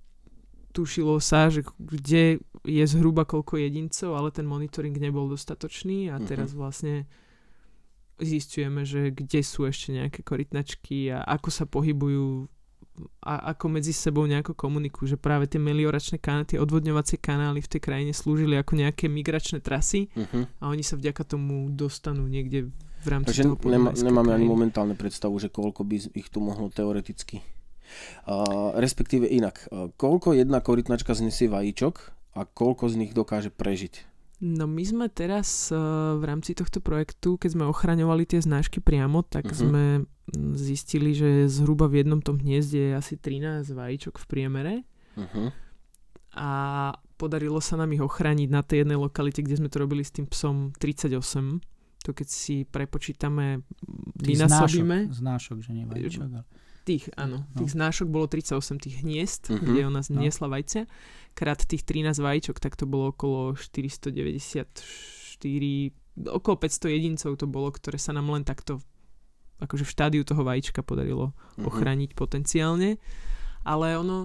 tušilo sa, že kde je zhruba koľko jedincov, ale ten monitoring nebol dostatočný a teraz vlastne zisťujeme, že kde sú ešte nejaké korytnačky a ako sa pohybujú a ako medzi sebou nejako komunikujú, že práve tie melioračné kanály, tie odvodňovacie kanály v tej krajine slúžili ako nejaké migračné trasy uh-huh. a oni sa vďaka tomu dostanú niekde v rámci Takže toho podunajského Takže nemáme krajiny. ani momentálne predstavu, že koľko by ich tu mohlo teoreticky. Uh, respektíve inak, uh, koľko jedna korytnačka znesie vajíčok a koľko z nich dokáže prežiť? No my sme teraz uh, v rámci tohto projektu, keď sme ochraňovali tie znášky priamo, tak uh-huh. sme zistili, že zhruba v jednom tom hniezde je asi trinásť vajíčok v priemere. Uh-huh. A podarilo sa nám ich ochrániť na tej jednej lokalite, kde sme to robili s tým psom tridsaťosem. To keď si prepočítame, vynásobíme. Znášok, znášok, že nie vajíčok. Ale... Tých, áno. No. Tých znášok bolo tridsaťosem tých hniezd, uh-huh. kde ona zniesla no. vajcia. Krát tých trinásť vajíčok, tak to bolo okolo štyristodeväťdesiatštyri, okolo päťsto jedincov to bolo, ktoré sa nám len takto akože v štádiu toho vajíčka podarilo uh-huh. ochrániť potenciálne. Ale ono,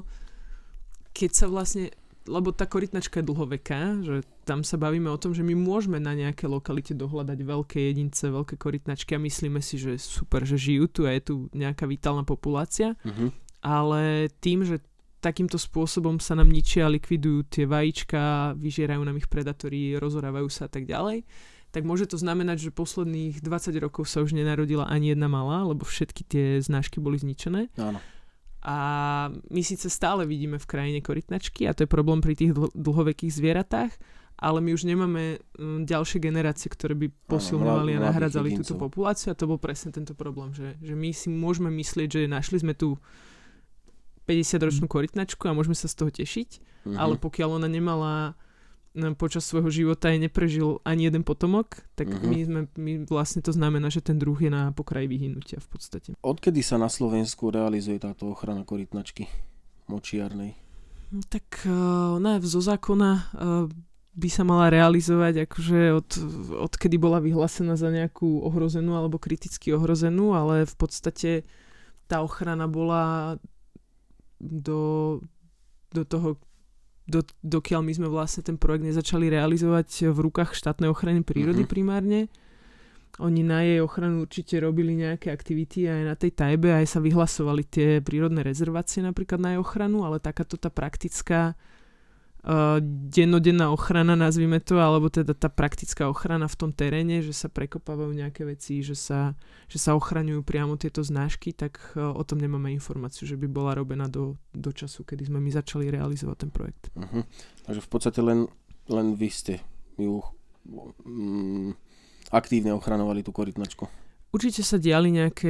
keď sa vlastne, lebo tá korytnačka je dlhoveká, že tam sa bavíme o tom, že my môžeme na nejaké lokalite dohľadať veľké jedince, veľké korytnačky a myslíme si, že super, že žijú tu a je tu nejaká vitálna populácia, uh-huh. ale tým, že takýmto spôsobom sa nám ničia, likvidujú tie vajíčka, vyžierajú nám ich predátori, rozorávajú sa a tak ďalej, tak môže to znamenať, že posledných dvadsať rokov sa už nenarodila ani jedna malá, lebo všetky tie znášky boli zničené. Áno. A my síce stále vidíme v krajine korytnačky a to je problém pri tých dl- dlhovekých zvieratách, ale my už nemáme um, ďalšie generácie, ktoré by posilňovali a nahradzali túto populáciu a to bol presne tento problém, že, že my si môžeme myslieť, že našli sme tu päťdesiatročnú korytnačku a môžeme sa z toho tešiť, uh-huh. ale pokiaľ ona nemala počas svojho života aj neprežil ani jeden potomok, tak uh-huh. my sme, my vlastne to znamená, že ten druh je na pokraji vyhynutia v podstate. Odkedy sa na Slovensku realizuje táto ochrana korytnačky močiarnej? No, tak uh, ona zo zákona uh, by sa mala realizovať akože od, odkedy bola vyhlásená za nejakú ohrozenú alebo kriticky ohrozenú, ale v podstate tá ochrana bola do, do toho, do, dokiaľ my sme vlastne ten projekt nezačali realizovať v rukách štátnej ochrany prírody uh-huh. primárne. Oni na jej ochranu určite robili nejaké aktivity aj na tej Tajbe, aj sa vyhlasovali tie prírodné rezervácie napríklad na jej ochranu, ale takáto tá praktická uh, dennodenná ochrana, nazvime to, alebo teda tá praktická ochrana v tom teréne, že sa prekopávajú nejaké veci, že sa, že sa ochraňujú priamo tieto znášky, tak uh, o tom nemáme informáciu, že by bola robená do, do času, kedy sme my začali realizovať ten projekt. Uh-huh. Takže v podstate len, len vy ste ju um, aktívne ochraňovali tú korytnačku. Určite sa diali nejaké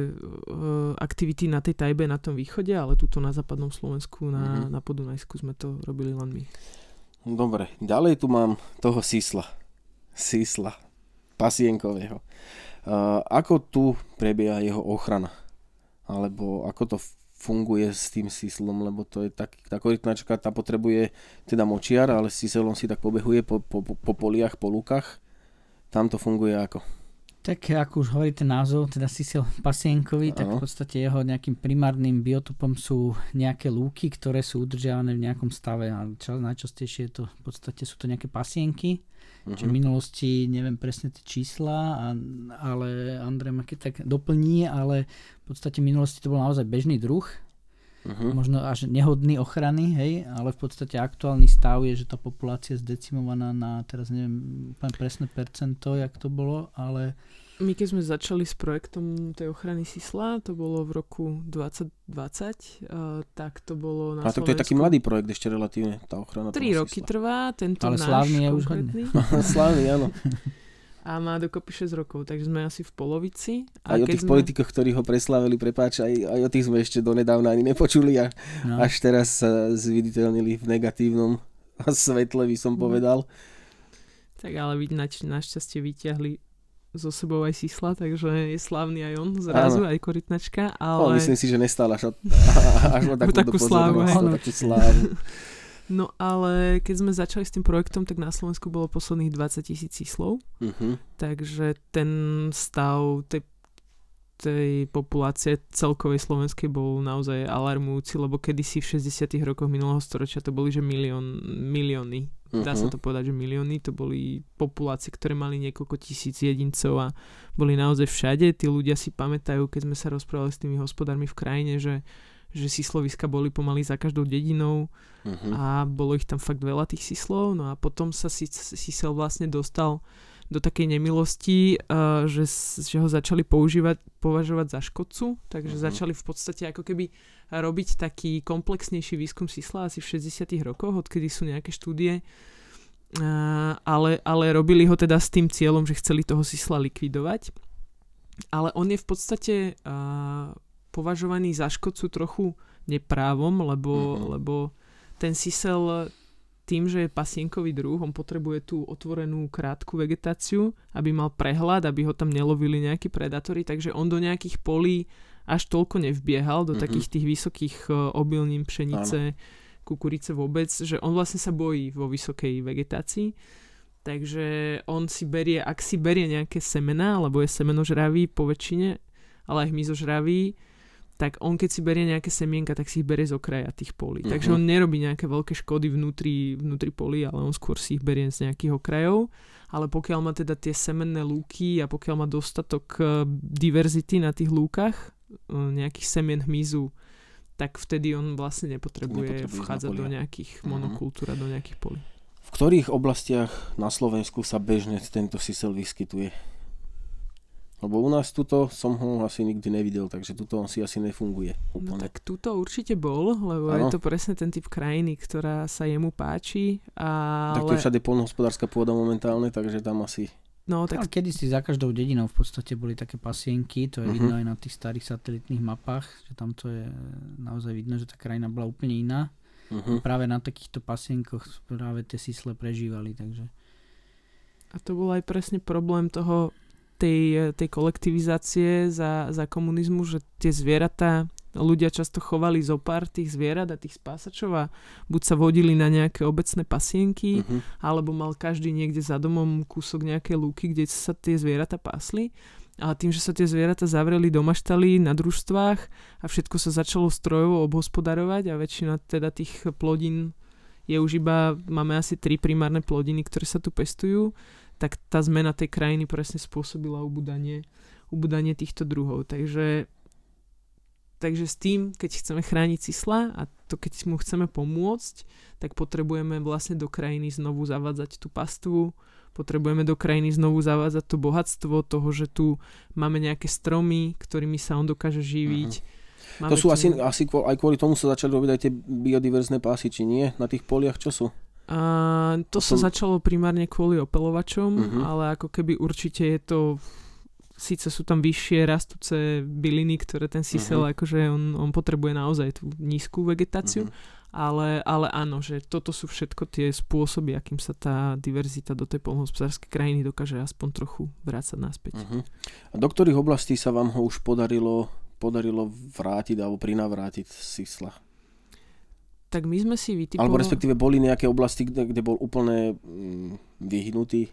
uh, aktivity na tej Tajbe, na tom východe, ale tuto na západnom Slovensku, na, mm-hmm. na Podunajsku sme to robili len my. Dobre, ďalej tu mám toho sísla. Sísla. Pasienkového. Uh, ako tu prebieha jeho ochrana? Alebo ako to funguje s tým síslom? Lebo to je tak, tá korytnačka, tá potrebuje teda močiar, ale s síselom si tak pobehuje po, po, po poliach, po lúkach. Tam to funguje ako? Tak ako už hovorí ten názov, teda sísel pasienkový, tak v podstate jeho nejakým primárnym biotopom sú nejaké lúky, ktoré sú udržiavané v nejakom stave a čo, najčastejšie je to, v podstate sú to nejaké pasienky, uh-huh. čo v minulosti neviem presne tie čísla, a, ale Andrej ma keď tak doplní, ale v podstate v minulosti to bol naozaj bežný druh, uh-huh. možno až nehodný ochrany, hej, ale v podstate aktuálny stav je, že tá populácia je zdecimovaná na, teraz neviem úplne presné percento, jak to bolo, ale my keď sme začali s projektom tej ochrany sísla, to bolo v roku dvadsať dvadsať, uh, tak to bolo na Slovensku. A tak to je taký mladý projekt ešte relatívne, tá ochrana toho sísla. Tri roky trvá, tento ale náš slávny je konkrétny. Už slávny, áno. A má dokopy šesť rokov, takže sme asi v polovici. A aj o tých sme... politikoch, ktorí ho preslávili, prepáč, aj, aj o tých sme ešte donedávna ani nepočuli a no. až teraz sa zviditeľnili v negatívnom svetle, by som povedal. Tak ale vy nač- našťastie vyťahli so sebou aj sísla, takže je slávny aj on zrazu, áno. aj korytnačka, ale... No, myslím si, že nestal až, od, až o takú, takú slávu. takú slávu. No ale keď sme začali s tým projektom, tak na Slovensku bolo posledných dvadsať tisíc síslov, uh-huh. takže ten stav tej tej populácie celkovej slovenskej bol naozaj alarmujúci, lebo kedysi v šesťdesiatych rokoch minulého storočia to boli, že milión, milióny. Dá sa to povedať, že milióny. To boli populácie, ktoré mali niekoľko tisíc jedincov a boli naozaj všade. Tí ľudia si pamätajú, keď sme sa rozprávali s tými hospodármi v krajine, že, že sísloviska boli pomaly za každou dedinou uh-huh. a bolo ich tam fakt veľa tých síslov. No a potom sa sísel vlastne dostal do takej nemilosti, uh, že, že ho začali používať, považovať za škodcu, takže uh-huh. začali v podstate ako keby robiť taký komplexnejší výskum sísla asi v šesťdesiatych rokoch, odkedy sú nejaké štúdie, uh, ale, ale robili ho teda s tým cieľom, že chceli toho sísla likvidovať. Ale on je v podstate uh, považovaný za škodcu trochu neprávom, lebo, uh-huh. lebo ten sísel tým, že je pasienkový druh, on potrebuje tú otvorenú krátku vegetáciu, aby mal prehľad, aby ho tam nelovili nejakí predátori, takže on do nejakých polí až toľko nevbiehal, do mm-hmm. takých tých vysokých uh, obilnín, pšenice, áno. kukurice vôbec, že on vlastne sa bojí vo vysokej vegetácii. Takže on si berie, ak si berie nejaké semená, lebo je semenožravý po väčšine, ale aj hmyzožravý, tak on keď si berie nejaké semienka, tak si ich berie z okraja tých polí. Uh-huh. Takže on nerobí nejaké veľké škody vnútri, vnútri polí, ale on skôr si ich berie z nejakých okrajov. Ale pokiaľ má teda tie semenné lúky a pokiaľ má dostatok diverzity na tých lúkach, nejakých semien hmyzu, tak vtedy on vlastne nepotrebuje, nepotrebuje vchádzať do nejakých uh-huh. monokultúr a do nejakých polí. V ktorých oblastiach na Slovensku sa bežne tento sísel vyskytuje? Lebo u nás tuto som ho asi nikdy nevidel, takže tuto on si asi nefunguje úplne. No tak tuto určite bol, lebo ano. Je to presne ten typ krajiny, ktorá sa jemu páči. Ale... Tak to je všade poľnohospodárska pôda momentálne, takže tam asi... No tak kedysi za každou dedinou v podstate boli také pasienky, to je uh-huh. vidno aj na tých starých satelitných mapách, že tam to je naozaj vidno, že tá krajina bola úplne iná. Uh-huh. Práve na takýchto pasienkoch práve tie sísle prežívali, takže... A to bol aj presne problém toho Tej, tej kolektivizácie za, za komunizmu, že tie zvieratá, ľudia často chovali zo pár tých zvierat a tých spásačov a buď sa vodili na nejaké obecné pasienky, uh-huh. alebo mal každý niekde za domom kúsok nejakej lúky, kde sa tie zvieratá pásli. Ale tým, že sa tie zvieratá zavreli do maštaly na družstvách a všetko sa začalo strojovo obhospodarovať a väčšina teda tých plodín je už iba, máme asi tri primárne plodiny, ktoré sa tu pestujú, tak tá zmena tej krajiny presne spôsobila ubudanie, ubudanie týchto druhov. Takže, takže s tým, keď chceme chrániť sísla a to keď mu chceme pomôcť, tak potrebujeme vlastne do krajiny znovu zavádzať tú pastvu, potrebujeme do krajiny znovu zavádzať to bohatstvo toho, že tu máme nejaké stromy, ktorými sa on dokáže živiť. Uh-huh. To sú tu... asi, asi aj kvôli tomu sa začali robiť aj tie biodiverzné pásy, či nie? Na tých poliach čo sú? A to sa začalo primárne kvôli opeľovačom, uh-huh. ale ako keby určite je to, síce sú tam vyššie rastúce byliny, ktoré ten sísel, uh-huh. akože on, on potrebuje naozaj tú nízku vegetáciu, uh-huh. ale, ale áno, že toto sú všetko tie spôsoby, akým sa tá diverzita do tej poľnohospodárskej krajiny dokáže aspoň trochu vrácať naspäť. Uh-huh. A do ktorých oblastí sa vám ho už podarilo, podarilo vrátiť alebo prinavrátiť sísla? Tak my sme si vytipovali... Alebo respektíve boli nejaké oblasti, kde, kde bol úplne mm, vyhnutý?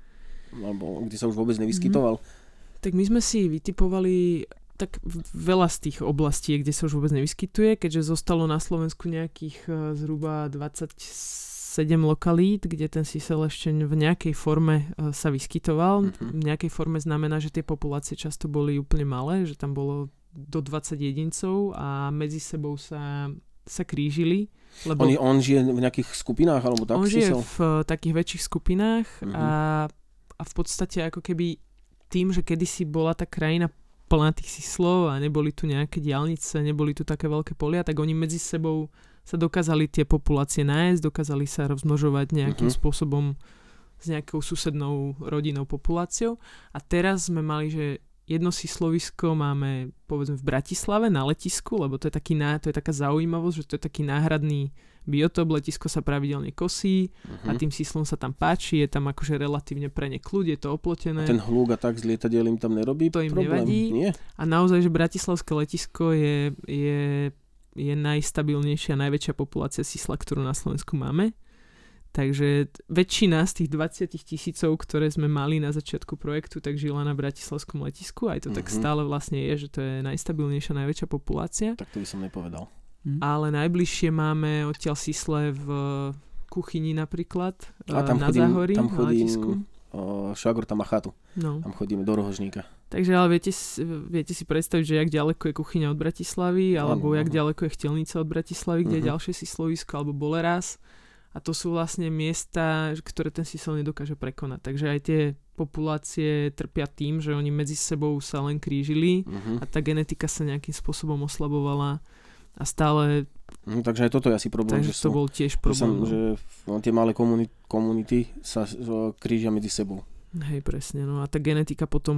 Alebo kde sa už vôbec nevyskytoval? Mm-hmm. Tak my sme si vytipovali tak veľa z tých oblastí, kde sa už vôbec nevyskytuje, keďže zostalo na Slovensku nejakých uh, zhruba dvadsaťsedem lokalít, kde ten sísel ešte v nejakej forme uh, sa vyskytoval. Mm-hmm. V nejakej forme znamená, že tie populácie často boli úplne malé, že tam bolo do dvadsať jedincov a medzi sebou sa... sa krížili. Lebo on, on žije v nejakých skupinách? Alebo tak, on žije sísel? v uh, takých väčších skupinách uh-huh. a, a v podstate ako keby tým, že kedysi bola tá krajina plná tých síslov a neboli tu nejaké diaľnice, neboli tu také veľké polia, tak oni medzi sebou sa dokázali tie populácie nájsť, dokázali sa rozmnožovať nejakým uh-huh. spôsobom s nejakou susednou rodinnou populáciou. A teraz sme mali, že jedno síslovisko máme povedzme v Bratislave na letisku, lebo to je, taký, to je taká zaujímavosť, že to je taký náhradný biotop, letisko sa pravidelne kosí uh-huh. a tým síslom sa tam páči, je tam akože relatívne pre ne kľud, je to oplotené. A ten hluk a tak z lietadiel im tam nerobí to im problém? Nevadí. Nie? A naozaj, že bratislavské letisko je, je, je najstabilnejšia, najväčšia populácia sísla, ktorú na Slovensku máme. Takže väčšina z tých dvadsať tisícov, ktoré sme mali na začiatku projektu, tak žila na bratislavskom letisku. Aj to mm-hmm. tak stále vlastne je, že to je najstabilnejšia, najväčšia populácia. Tak to by som nepovedal. Mm. Ale najbližšie máme odtiaľ sísle v Kuchyni napríklad, a tam na chodím, Záhorí, tam na chodím, letisku. Švagor tam má chatu. No. Tam chodíme do Rohožníka. Takže ale viete, viete si predstaviť, že jak ďaleko je Kuchyňa od Bratislavy, alebo ano, jak ano. ďaleko je Chtielnica od Bratislavy, kde uh-huh. je ďalšie síslovisko, alebo Boleráz. A to sú vlastne miesta, ktoré ten sísel nedokáže prekonať. Takže aj tie populácie trpia tým, že oni medzi sebou sa len krížili uh-huh. a tá genetika sa nejakým spôsobom oslabovala a stále... No, takže aj toto je asi problém. Takže že to sú, bol tiež problém. Že, sa, že no, tie malé komunity, komunity sa so, krížia medzi sebou. Hej, presne. No a tá genetika potom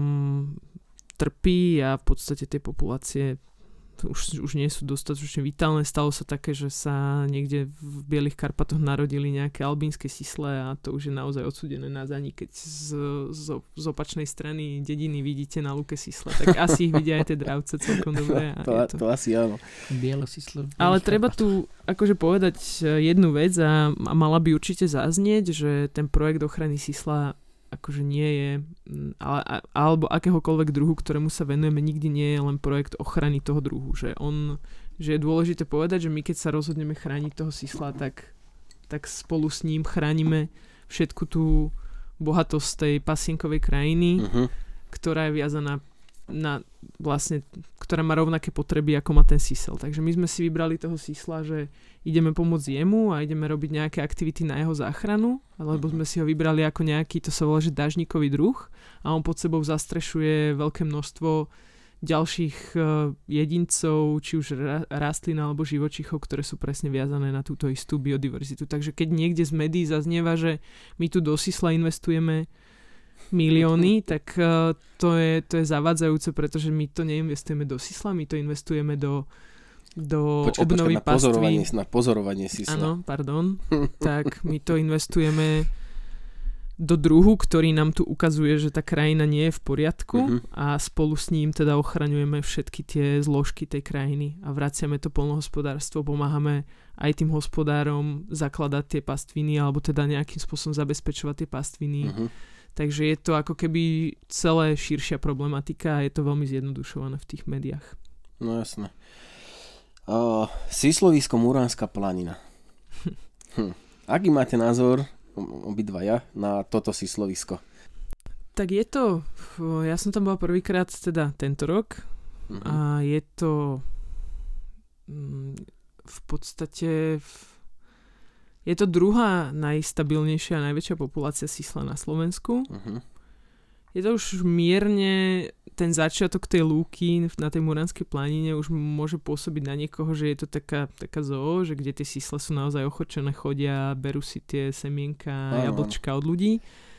trpí a v podstate tie populácie už, už nie sú dostatočne vitálne. Stalo sa také, že sa niekde v Bielých Karpatoch narodili nejaké albínske sisle a to už je naozaj odsúdené na zanik. Keď z, z, z opačnej strany dediny vidíte na lúke sisle, tak asi ich vidia aj tie dravce celkom dobre. A to, to... to asi áno. Bielo sisle. Ale treba tu akože povedať jednu vec a, a mala by určite zaznieť, že ten projekt ochrany sisla akože nie je, ale, alebo akéhokoľvek druhu, ktorému sa venujeme, nikdy nie je len projekt ochrany toho druhu. Že, on, že je dôležité povedať, že my keď sa rozhodneme chrániť toho sisla, tak, tak spolu s ním chránime všetku tú bohatosť tej pasienkovej krajiny, uh-huh. ktorá je viazaná na vlastne, ktorá má rovnaké potreby, ako má ten sisel. Takže my sme si vybrali toho sisla, že ideme pomôcť jemu a ideme robiť nejaké aktivity na jeho záchranu, alebo sme si ho vybrali ako nejaký, to sa volá, že dažníkový druh a on pod sebou zastrešuje veľké množstvo ďalších uh, jedincov, či už ra- rastlín alebo živočíchov, ktoré sú presne viazané na túto istú biodiverzitu. Takže keď niekde z médií zaznieva, že my tu do sisla investujeme milióny, tak uh, to, je, to je zavádzajúce, pretože my to neinvestujeme do sisla, my to investujeme do, do počkaj, obnovy počkaj, na pozorovanie, paství. na pozorovanie sisla. Áno, pardon. Tak my to investujeme do druhu, ktorý nám tu ukazuje, že tá krajina nie je v poriadku uh-huh. a spolu s ním teda ochraňujeme všetky tie zložky tej krajiny a vraciame to poľnohospodárstvo, pomáhame aj tým hospodárom zakladať tie pastviny alebo teda nejakým spôsobom zabezpečovať tie pastviny. Uh-huh. Takže je to ako keby celé širšia problematika a je to veľmi zjednodušované v tých médiách. No jasné. Uh, síslovisko Muránska planina. hm. Aký máte názor obidvaja na toto síslovisko? Tak je to, ja som tam bola prvýkrát teda tento rok uh-huh. a je to v podstate je to druhá najstabilnejšia a najväčšia populácia sisla na Slovensku. Uh-huh. Je to už mierne, ten začiatok tej lúky na tej Muránskej planine už môže pôsobiť na niekoho, že je to taká, taká zoo, že kde tie sisle sú naozaj ochočené, chodia, berú si tie semienka, uh-huh. jablčka od ľudí.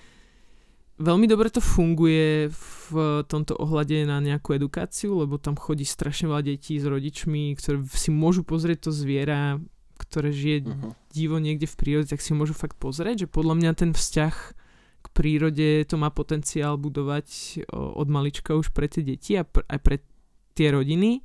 Veľmi dobre to funguje v tomto ohľade na nejakú edukáciu, lebo tam chodí strašne veľa detí s rodičmi, ktoré si môžu pozrieť to zviera, ktoré žije uh-huh. divo niekde v prírode, tak si môžu fakt pozrieť, že podľa mňa ten vzťah k prírode to má potenciál budovať od malička už pre tie deti a pr- aj pre tie rodiny.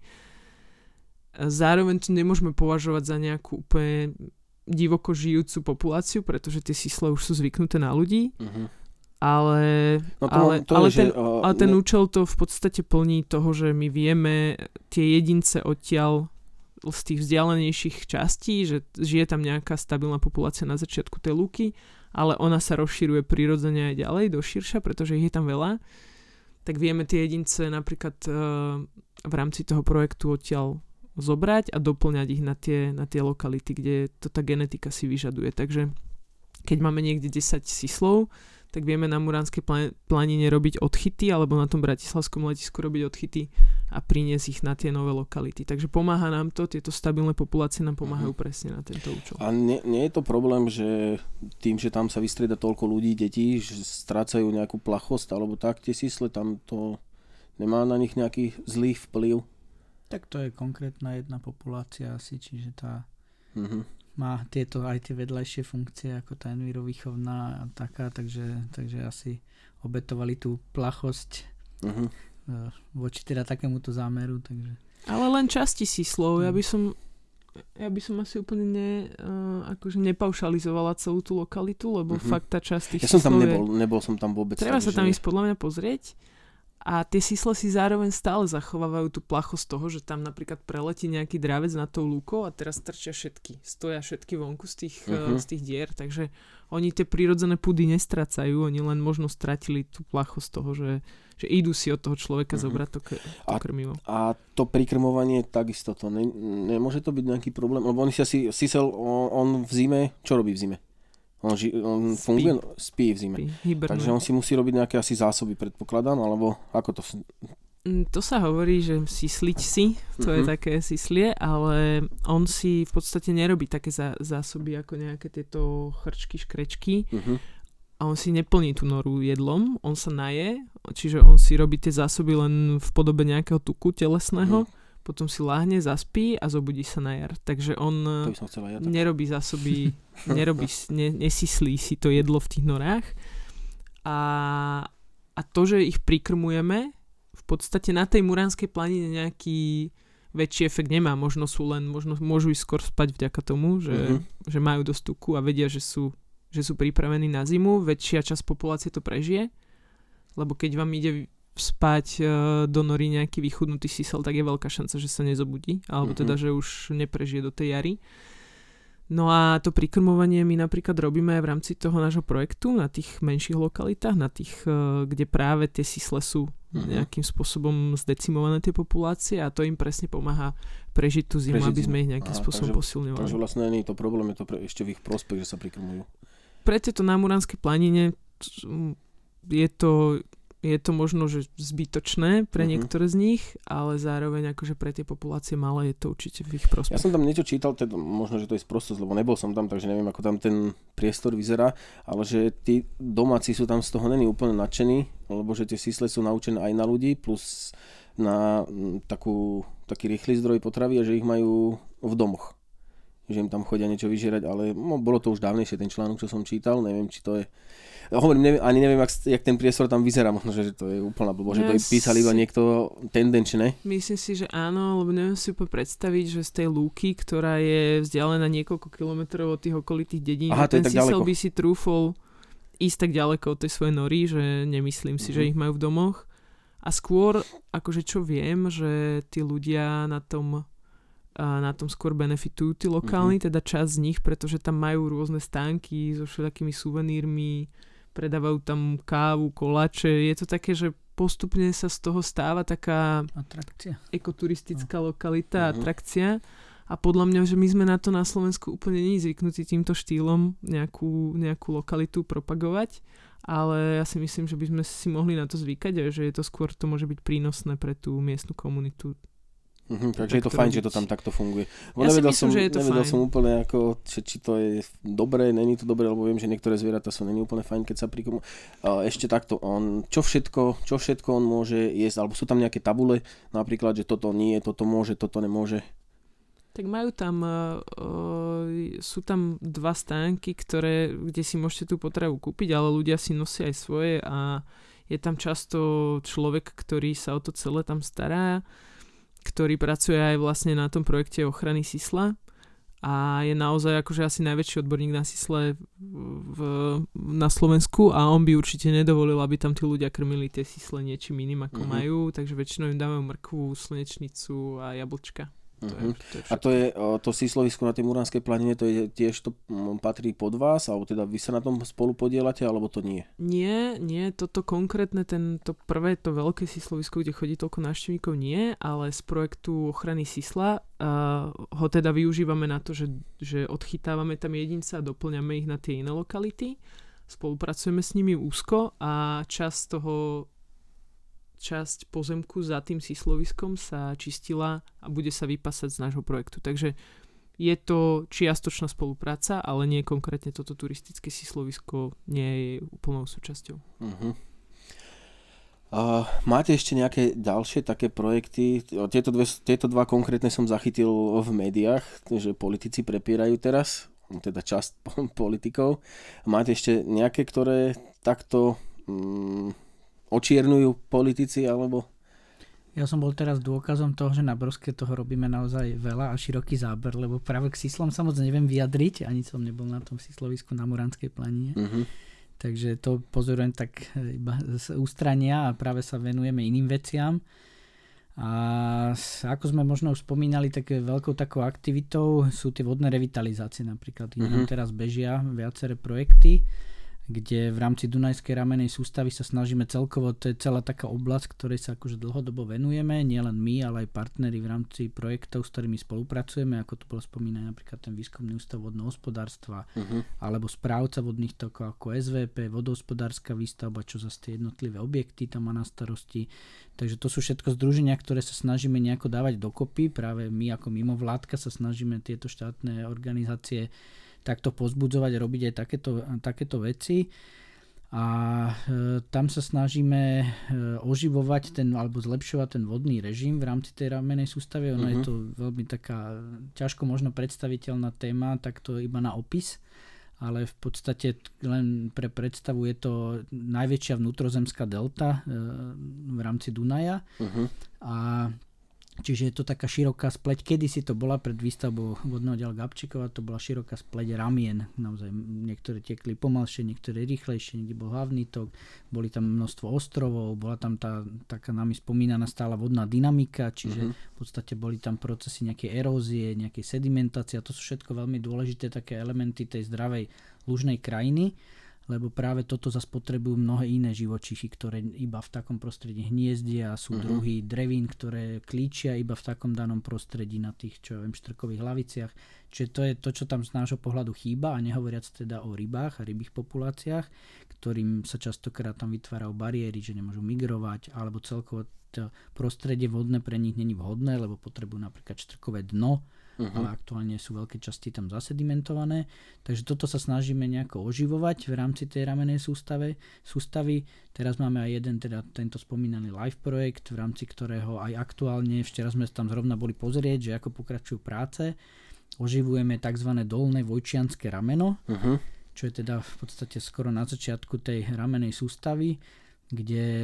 Zároveň to nemôžeme považovať za nejakú úplne divoko žijúcu populáciu, pretože tie sisle už sú zvyknuté na ľudí. Uh-huh. Ale, no to, ale, to ale, je, ten, že, uh, ale ten ne... účel to v podstate plní toho, že my vieme tie jedince odtiaľ z tých vzdialenejších častí, že žije tam nejaká stabilná populácia na začiatku tej lúky, ale ona sa rozširuje prirodzene aj ďalej do širša, pretože ich je tam veľa, tak vieme tie jedince napríklad uh, v rámci toho projektu odtiaľ zobrať a doplňať ich na tie, na tie lokality, kde to tá genetika si vyžaduje. Takže keď máme niekde desať sislov, tak vieme na Muránskej planine robiť odchyty alebo na tom bratislavskom letisku robiť odchyty a priniesť ich na tie nové lokality. Takže pomáha nám to, tieto stabilné populácie nám pomáhajú uh-huh. presne na tento účel. A nie, nie je to problém, že tým, že tam sa vystrieda toľko ľudí, detí, že strácajú nejakú plachosť alebo tak, tie sisle tam to nemá na nich nejaký zlý vplyv? Tak to je konkrétna jedna populácia asi, čiže tá uh-huh. má tieto aj tie vedľajšie funkcie ako tá envirovýchovná a taká, takže, takže asi obetovali tú plachosť uh-huh. voči teda takémuto zámeru. Takže. Ale len časti sislov. Ja by som ja by som asi úplne ne, uh, akože nepaušalizovala celú tú lokalitu, lebo Mhm. fakt tá časť tých Ja som tam síslov je- nebol, nebol som tam vôbec. Treba sa takže- tam ísť podľa mňa pozrieť. A tie sísle si zároveň stále zachovávajú tú plachosť toho, že tam napríklad preletí nejaký dravec nad tou lúkou a teraz trčia všetky. Stoja všetky vonku z tých, Mhm. uh, z tých dier, takže oni tie prírodzené púdy nestracajú, oni len možno stratili tú plachosť toho, že, že idú si od toho človeka Mhm. zobrať to, k- to A- krmivo. A to prikrmovanie takisto, to ne, nemôže to byť nejaký problém? Lebo on si asi, sisel, on, on v zime, čo robí v zime? On, ži, on Spí. funguje, spí v zime. Spí, hibernuje. Takže on si musí robiť nejaké asi zásoby, predpokladám, alebo ako to... s- Mm, To sa hovorí, že sisliť si, to je Mhm. také sislie, ale on si v podstate nerobí také zá- zásoby ako nejaké tieto chrčky, škrečky Uh-huh. a on si neplní tú noru jedlom, on sa naje, čiže on si robí tie zásoby len v podobe nejakého tuku telesného, potom si láhne, zaspí a zobudí sa na jar. Takže on To eh, by som chcela ja tak. nerobí zásoby, nerobí, s- ne, nesislí si to jedlo v tých norách. A, a to, že ich prikrmujeme, v podstate na tej Muránskej planine nejaký väčší efekt nemá. Možno sú len, možno môžu ísť skôr spať vďaka tomu, že, Mhm. že majú dosť tuku a vedia, že sú, že sú pripravení na zimu. Väčšia časť populácie to prežije, lebo keď vám ide spať e, do nory nejaký vychudnutý sisel, tak je veľká šanca, že sa nezobudí, alebo Mhm. teda, že už neprežije do tej jary. No a to prikrmovanie my napríklad robíme aj v rámci toho nášho projektu na tých menších lokalitách, na tých, e, kde práve tie sisle sú Mhm. nejakým spôsobom zdecimované tie populácie a to im presne pomáha prežiť tú zimu, Prežiť aby sme zimu. ich nejakým Aha, spôsobom takže- posilňovali. Takže vlastne nie je to problém, je to pre, ešte v ich prospech, že sa prikrmujú. Pre tieto na Muránskej planine t- je to, je to možno že zbytočné pre Mhm. niektoré z nich, ale zároveň akože pre tie populácie malé je to určite v ich prospech. Ja som tam niečo čítal, teda možno, že to je sprostosť, lebo nebol som tam, takže neviem, ako tam ten priestor vyzerá, ale že tí domáci sú tam z toho není úplne nadšení, lebo že tie sisle sú naučené aj na ľudí, plus na mm, takú, taký rýchly zdroj potravy a že ich majú v domoch. Že im tam chodia niečo vyžierať, ale no, bolo to už dávnejšie ten článok, čo som čítal, neviem, či to je... Hovorím, neviem, ani neviem, jak, jak ten priestor tam vyzerá, možno, že to je úplná blbo, že to je Ja písal iba si- niekto tendenčne. Myslím si, že áno, lebo neviem si úplne predstaviť, že z tej lúky, ktorá je vzdialená niekoľko kilometrov od tých okolitých dedín, Aha, to je ten tak sisel ďaleko. by si trúfol ísť tak ďaleko od tej svojej nory, že nemyslím si, Mhm. že ich majú v domoch. A skôr, akože čo viem, že tí ľudia na tom a na tom skôr benefitujú tí lokálni, Mhm. teda časť z nich, pretože tam majú rôzne stánky so všetkými suvenírmi, predávajú tam kávu, koláče. Je to také, že postupne sa z toho stáva taká Atrakcia. ekoturistická lokalita, Mhm. atrakcia. A podľa mňa, že my sme na to na Slovensku úplne nie zvyknutí týmto štýlom nejakú, nejakú lokalitu propagovať, ale ja si myslím, že by sme si mohli na to zvykať a že je to skôr, to môže byť prínosné pre tú miestnu komunitu. Mhm, takže je to takto fajn, že robiť. to tam takto funguje. Ja si nevedel myslím, som, že je to nevedel fajn. som úplne, ako, či, či to je dobré, není to dobré, lebo viem, že niektoré zvieratá sú není úplne fajn, keď sa prikrmujú. Uh, ešte takto, on, čo, všetko, čo všetko on môže jesť, alebo sú tam nejaké tabule, napríklad, že toto nie, toto môže, toto nemôže. Tak majú tam, uh, uh, sú tam dva stánky, ktoré, kde si môžete tú potravu kúpiť, ale ľudia si nosia aj svoje a je tam často človek, ktorý sa o to celé tam stará, ktorý pracuje aj vlastne na tom projekte ochrany sisla a je naozaj akože asi najväčší odborník na sisle v, na Slovensku a on by určite nedovolil, aby tam tí ľudia krmili tie sisle niečím iným ako Mhm. majú, takže väčšinou im dávajú mrkvu, slnečnicu a jablčka. To Mhm. je, to je A to je o, to síslovisko na tej Muránskej planine, to je tiež to mm, patrí pod vás, alebo teda vy sa na tom spolu podielate, alebo to nie? Nie, nie, toto konkrétne, ten, to prvé, to veľké síslovisko, kde chodí toľko návštevníkov, nie, ale z projektu ochrany sísla uh, ho teda využívame na to, že, že odchytávame tam jedinca a doplňame ich na tie iné lokality, spolupracujeme s nimi úzko a časť toho časť pozemku za tým sísloviskom sa čistila a bude sa vypasať z nášho projektu. Takže je to čiastočná spolupráca, ale nie konkrétne toto turistické síslovisko nie je úplnou súčasťou. Uh-huh. Uh, máte ešte nejaké ďalšie také projekty? Tieto, dve, tieto dva konkrétne som zachytil v médiách, že politici prepierajú teraz, teda časť politikov. Máte ešte nejaké, ktoré takto um, očiernujú politici, alebo... Ja som bol teraz dôkazom toho, že na Broske toho robíme naozaj veľa a široký záber, lebo práve k síslom sa moc neviem vyjadriť, ani som nebol na tom síslovisku na Muránskej planine. Uh-huh. Takže to pozorujem tak iba z ústrania a práve sa venujeme iným veciam. A ako sme možno už spomínali, tak veľkou takou aktivitou sú tie vodné revitalizácie napríklad. Uh-huh. Teraz bežia viaceré projekty, kde v rámci Dunajskej ramenej sústavy sa snažíme celkovo, to je celá taká oblasť, ktorej sa akože dlhodobo venujeme, nielen my, ale aj partneri v rámci projektov, s ktorými spolupracujeme, ako tu bolo spomínané napríklad ten Výskumný ústav vodného hospodárstva, uh-huh. alebo správca vodných tokov ako es vé pé, vodohospodárska výstavba, čo zase tie jednotlivé objekty tam má na starosti. Takže to sú všetko združenia, ktoré sa snažíme nejako dávať dokopy. Práve my ako mimovládka sa snažíme tieto štátne organizácie takto pozbudzovať, robiť aj takéto, takéto veci a e, tam sa snažíme e, oživovať ten, alebo zlepšovať ten vodný režim v rámci tej ramenej sústavy. Ono uh-huh. je to veľmi taká ťažko možno predstaviteľná téma, takto iba na opis, ale v podstate len pre predstavu je to najväčšia vnútrozemská delta e, v rámci Dunaja uh-huh. a čiže je to taká široká spleť. Kedysi to bola pred výstavbou vodného diela Gabčíkova, to bola široká spleť ramien. Naozaj niektoré tekli pomalšie, niektoré rýchlejšie, niekde bol hlavný tok, boli tam množstvo ostrovov, bola tam tá taká nami spomínaná stála vodná dynamika, čiže uh-huh. v podstate boli tam procesy nejakej erózie, nejakej sedimentácie. To sú všetko veľmi dôležité také elementy tej zdravej lužnej krajiny, lebo práve toto zase potrebujú mnohé iné živočichy, ktoré iba v takom prostredí hniezdia, sú uh-huh. druhy drevín, ktoré klíčia iba v takom danom prostredí na tých, čo ja viem, štrkových hlaviciach. Čiže to je to, čo tam z nášho pohľadu chýba, a nehovoriac teda o rybách a rybých populáciách, ktorým sa častokrát tam vytvárajú bariéry, že nemôžu migrovať, alebo celkovo to prostredie vodné pre nich není vhodné, lebo potrebujú napríklad štrkové dno, uh-huh. ale aktuálne sú veľké časti tam zasedimentované. Takže toto sa snažíme nejako oživovať v rámci tej ramenej sústave, sústavy. Teraz máme aj jeden, teda tento spomínaný live projekt, v rámci ktorého aj aktuálne, včera sme tam zrovna boli pozrieť, že ako pokračujú práce. Oživujeme tzv. Dolné vojčianske rameno, uh-huh. čo je teda v podstate skoro na začiatku tej ramenej sústavy, kde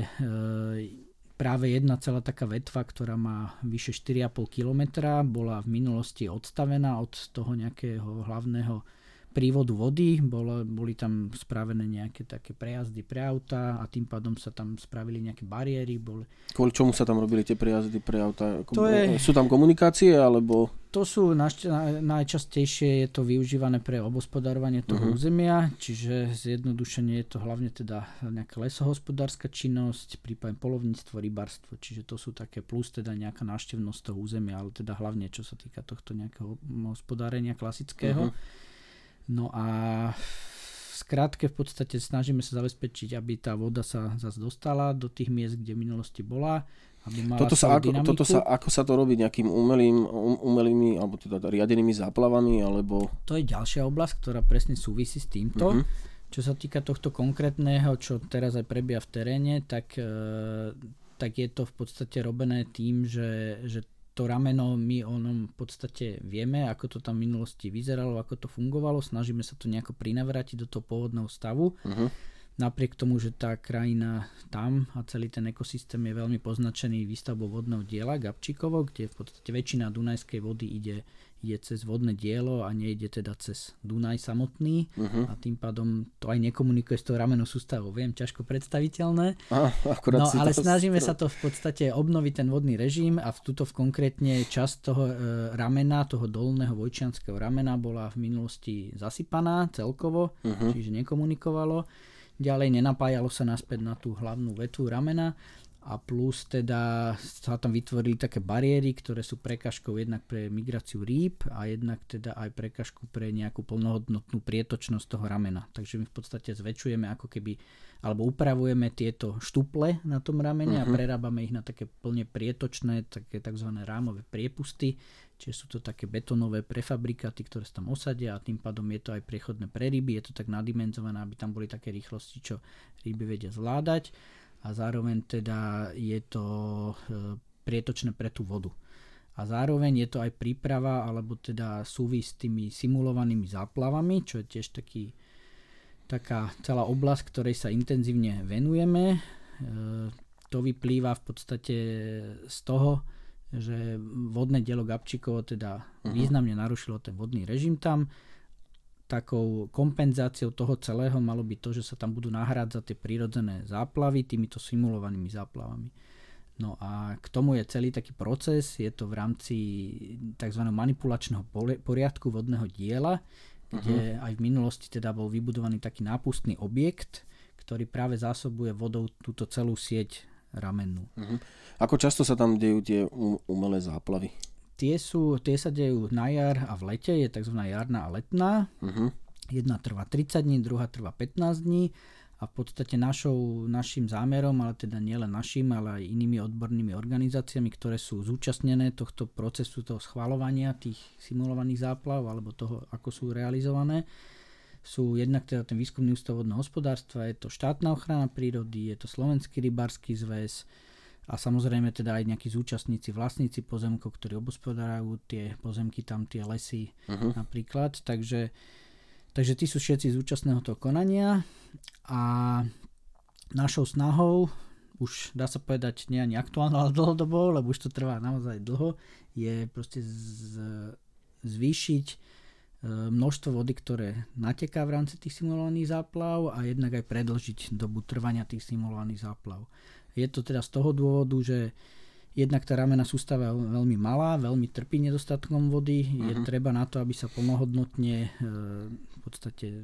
e, práve jedna celá taká vetva, ktorá má vyše štyri a pol kilometra, bola v minulosti odstavená od toho nejakého hlavného prívodu vody. Bolo, boli tam spravené nejaké také prejazdy pre auta a tým pádom sa tam spravili nejaké bariéry. Boli... Kvôli čomu sa tam robili tie prejazdy pre auta? To je... Sú tam komunikácie alebo... To sú naš... najčastejšie je to využívané pre obospodarovanie toho uh-huh. územia, čiže zjednodušenie je to hlavne teda nejaká lesohospodárska činnosť, prípadne poľovníctvo, rybárstvo, čiže to sú také plus teda nejaká návštevnosť toho územia, ale teda hlavne čo sa týka tohto nejakého hospodárenia klasického. Uh-huh. No a v skratke v podstate snažíme sa zabezpečiť, aby tá voda sa zase dostala do tých miest, kde v minulosti bola. Aby mala toto, sa ako, toto sa, ako sa to robí nejakým umelým, umelými, alebo teda riadenými záplavami, alebo... To je ďalšia oblasť, ktorá presne súvisí s týmto. Uh-huh. Čo sa týka tohto konkrétneho, čo teraz aj prebieha v teréne, tak, e, tak je to v podstate robené tým, že, že to rameno my o ňom v podstate vieme, ako to tam v minulosti vyzeralo, ako to fungovalo, snažíme sa to nejako prinavrátiť do toho pôvodného stavu. Uh-huh. Napriek tomu, že tá krajina tam a celý ten ekosystém je veľmi poznačený výstavbou vodného diela Gabčíkovo, kde v podstate väčšina dunajskej vody ide, ide cez vodné dielo a nejde teda cez Dunaj samotný uh-huh. a tým pádom to aj nekomunikuje s tou ramenou sústavou. Viem, ťažko predstaviteľné. Aha, akurát no ale to snažíme stro... sa to v podstate obnoviť ten vodný režim a v tuto v konkrétne časť toho e, ramena, toho dolného vojčianskeho ramena bola v minulosti zasypaná celkovo, uh-huh. čiže nekomunikovalo. Ďalej nenapájalo sa naspäť na tú hlavnú vetvu ramena a plus teda sa tam vytvorili také bariéry, ktoré sú prekažkou jednak pre migráciu rýb a jednak teda aj prekažku pre nejakú plnohodnotnú prietočnosť toho ramena. Takže my v podstate zväčšujeme ako keby, alebo upravujeme tieto štuple na tom ramene uh-huh. a prerábame ich na také plne prietočné, také tzv. Rámové priepusty, čiže sú to také betónové prefabrikáty, ktoré sa tam osadia a tým pádom je to aj priechodné pre ryby, je to tak nadimenzované, aby tam boli také rýchlosti, čo ryby vedia zvládať a zároveň teda je to e, prietočné pre tú vodu. A zároveň je to aj príprava, alebo teda súvis s tými simulovanými záplavami, čo je tiež taký, taká celá oblasť, ktorej sa intenzívne venujeme. E, to vyplýva v podstate z toho, že vodné dielo Gabčíkovo teda uh-huh. významne narušilo ten vodný režim tam. Takou kompenzáciou toho celého malo byť to, že sa tam budú nahrádzať tie prírodzené záplavy týmito simulovanými záplavami. No a k tomu je celý taký proces, je to v rámci tzv. Manipulačného poriadku vodného diela, kde uh-huh. aj v minulosti teda bol vybudovaný taký nápustný objekt, ktorý práve zásobuje vodou túto celú sieť ramennú. Uh-huh. Ako často sa tam dejú tie umelé záplavy? Tie, sú, tie sa dejú na jar a v lete, je tzv. Jarná a letná. Uh-huh. Jedna trvá tridsať dní, druhá trvá pätnásť dní a v podstate našou, našim zámerom, ale teda nielen našim, ale aj inými odbornými organizáciami, ktoré sú zúčastnené tohto procesu, toho schvaľovania tých simulovaných záplav alebo toho, ako sú realizované, sú jednak teda ten Výskumný ústav vodného hospodárstva, je to štátna ochrana prírody, je to Slovenský rybársky zväz, a samozrejme teda aj nejakí zúčastníci, vlastníci pozemkov, ktorí obospodárajú tie pozemky, tam tie lesy uh-huh. napríklad. Takže, takže tí sú všetci zúčastného toho konania a našou snahou, už dá sa povedať nie ani aktuálne, ale dlhodobo, lebo už to trvá naozaj dlho, je proste z, zvýšiť množstvo vody, ktoré nateká v rámci tých simulovaných záplav a jednak aj predĺžiť dobu trvania tých simulovaných záplav. Je to teda z toho dôvodu, že jednak tá ramenná sústava je veľmi malá, veľmi trpí nedostatkom vody. Uh-huh. Je treba na to, aby sa plnohodnotne e, v podstate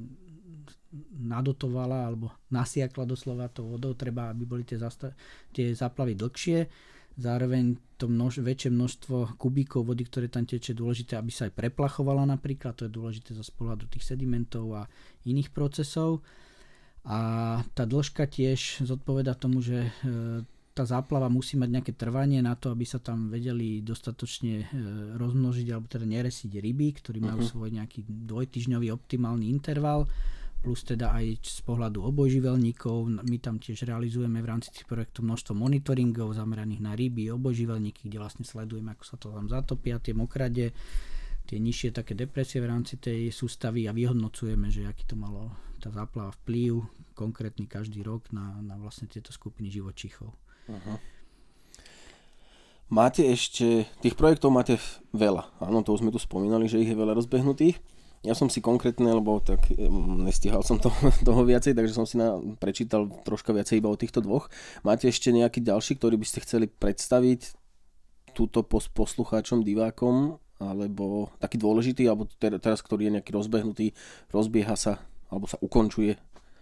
nadotovala alebo nasiakla doslova to vodou. Treba, aby boli tie, zasta- tie záplavy dlhšie. Zároveň to množ- väčšie množstvo kubíkov vody, ktoré tam teče, je dôležité, aby sa aj preplachovala napríklad. To je dôležité zo pohľadu tých sedimentov a iných procesov. A tá dĺžka tiež zodpovedá tomu, že e, tá záplava musí mať nejaké trvanie na to, aby sa tam vedeli dostatočne e, rozmnožiť alebo teda neresiť ryby, ktorí majú uh-huh. svoj nejaký dvojtyžňový optimálny interval, plus teda aj z pohľadu obojživelníkov. My tam tiež realizujeme v rámci tých projektov množstvo monitoringov zameraných na ryby, obojživelníky, kde vlastne sledujeme, ako sa to tam zatopia, tie mokrade, tie nižšie také depresie v rámci tej sústavy a vyhodnocujeme, že aký to malo tá záplava vplyv konkrétny každý rok na, na vlastne tieto skupiny živočíchov. Uh-huh. Máte ešte, tých projektov máte veľa, áno, to už sme tu spomínali, že ich je veľa rozbehnutých. Ja som si konkrétne, lebo tak um, nestihal som to, toho viacej, takže som si na, prečítal troška viacej iba o týchto dvoch. Máte ešte nejaký ďalší, ktorý by ste chceli predstaviť túto pos, poslucháčom, divákom, alebo taký dôležitý, alebo teraz, ktorý je nejaký rozbehnutý, rozbieha sa, alebo sa ukončuje?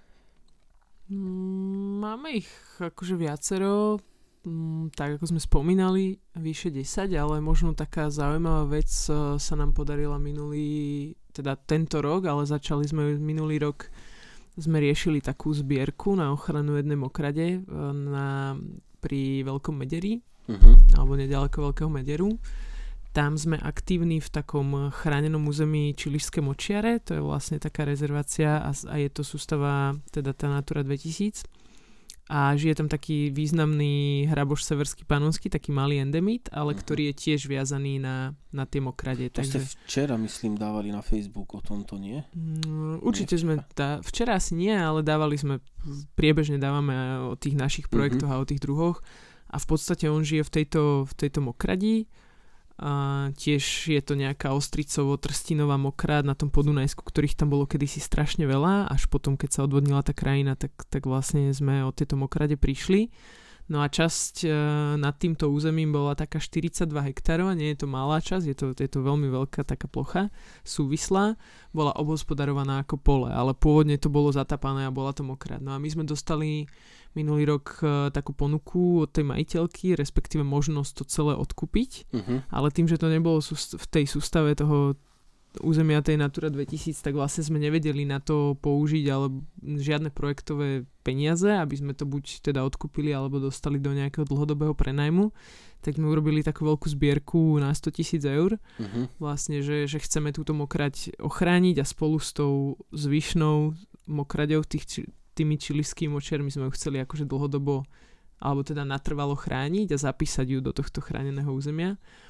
Máme ich akože viacero, tak ako sme spomínali, vyše desať, ale možno taká zaujímavá vec sa nám podarila minulý, teda tento rok, ale začali sme minulý rok, sme riešili takú zbierku na ochranu jednej mokrade na, pri Veľkom Mederi, uh-huh. alebo nedaleko Veľkého Mederu. Tam sme aktívni v takom chránenom území Čilišské močiare, to je vlastne taká rezervácia a, a je to sústava, teda tá Natura dvetisíc. A žije tam taký významný hraboš severský panonský, taký malý endemit, ale uh-huh. ktorý je tiež viazaný na, na tie mokrade. To takže... ste včera, myslím, dávali na Facebook o tomto, nie? Mm, určite nie sme, dá... včera asi nie, ale dávali sme, priebežne dávame o tých našich projektoch uh-huh. a o tých druhoch. A v podstate on žije v tejto, v tejto mokradi. A tiež je to nejaká ostricovo-trstinová mokrad na tom Podunajsku, ktorých tam bolo kedysi strašne veľa, až potom, keď sa odvodnila tá krajina, tak, tak vlastne sme od tejto mokrade prišli. No a časť e, nad týmto územím bola taká štyridsaťdva hektárov, nie je to malá časť, je to, je to veľmi veľká taká plocha, súvislá, bola obhospodarovaná ako pole, ale pôvodne to bolo zatapané a bola to mokrad. No a my sme dostali minulý rok e, takú ponuku od tej majiteľky, respektíve možnosť to celé odkúpiť, uh-huh. ale tým, že to nebolo súst- v tej sústave toho územia tej Natura dvetisíc, tak vlastne sme nevedeli na to použiť ale žiadne projektové peniaze, aby sme to buď teda odkúpili alebo dostali do nejakého dlhodobého prenajmu. Tak sme urobili takú veľkú zbierku na sto tisíc eur. Uh-huh. Vlastne, že, že chceme túto mokraď ochrániť a spolu s tou zvyšnou mokraďou tých, tými čilišskými močiarmi sme ju chceli akože dlhodobo alebo teda natrvalo chrániť a zapísať ju do tohto chráneného územia.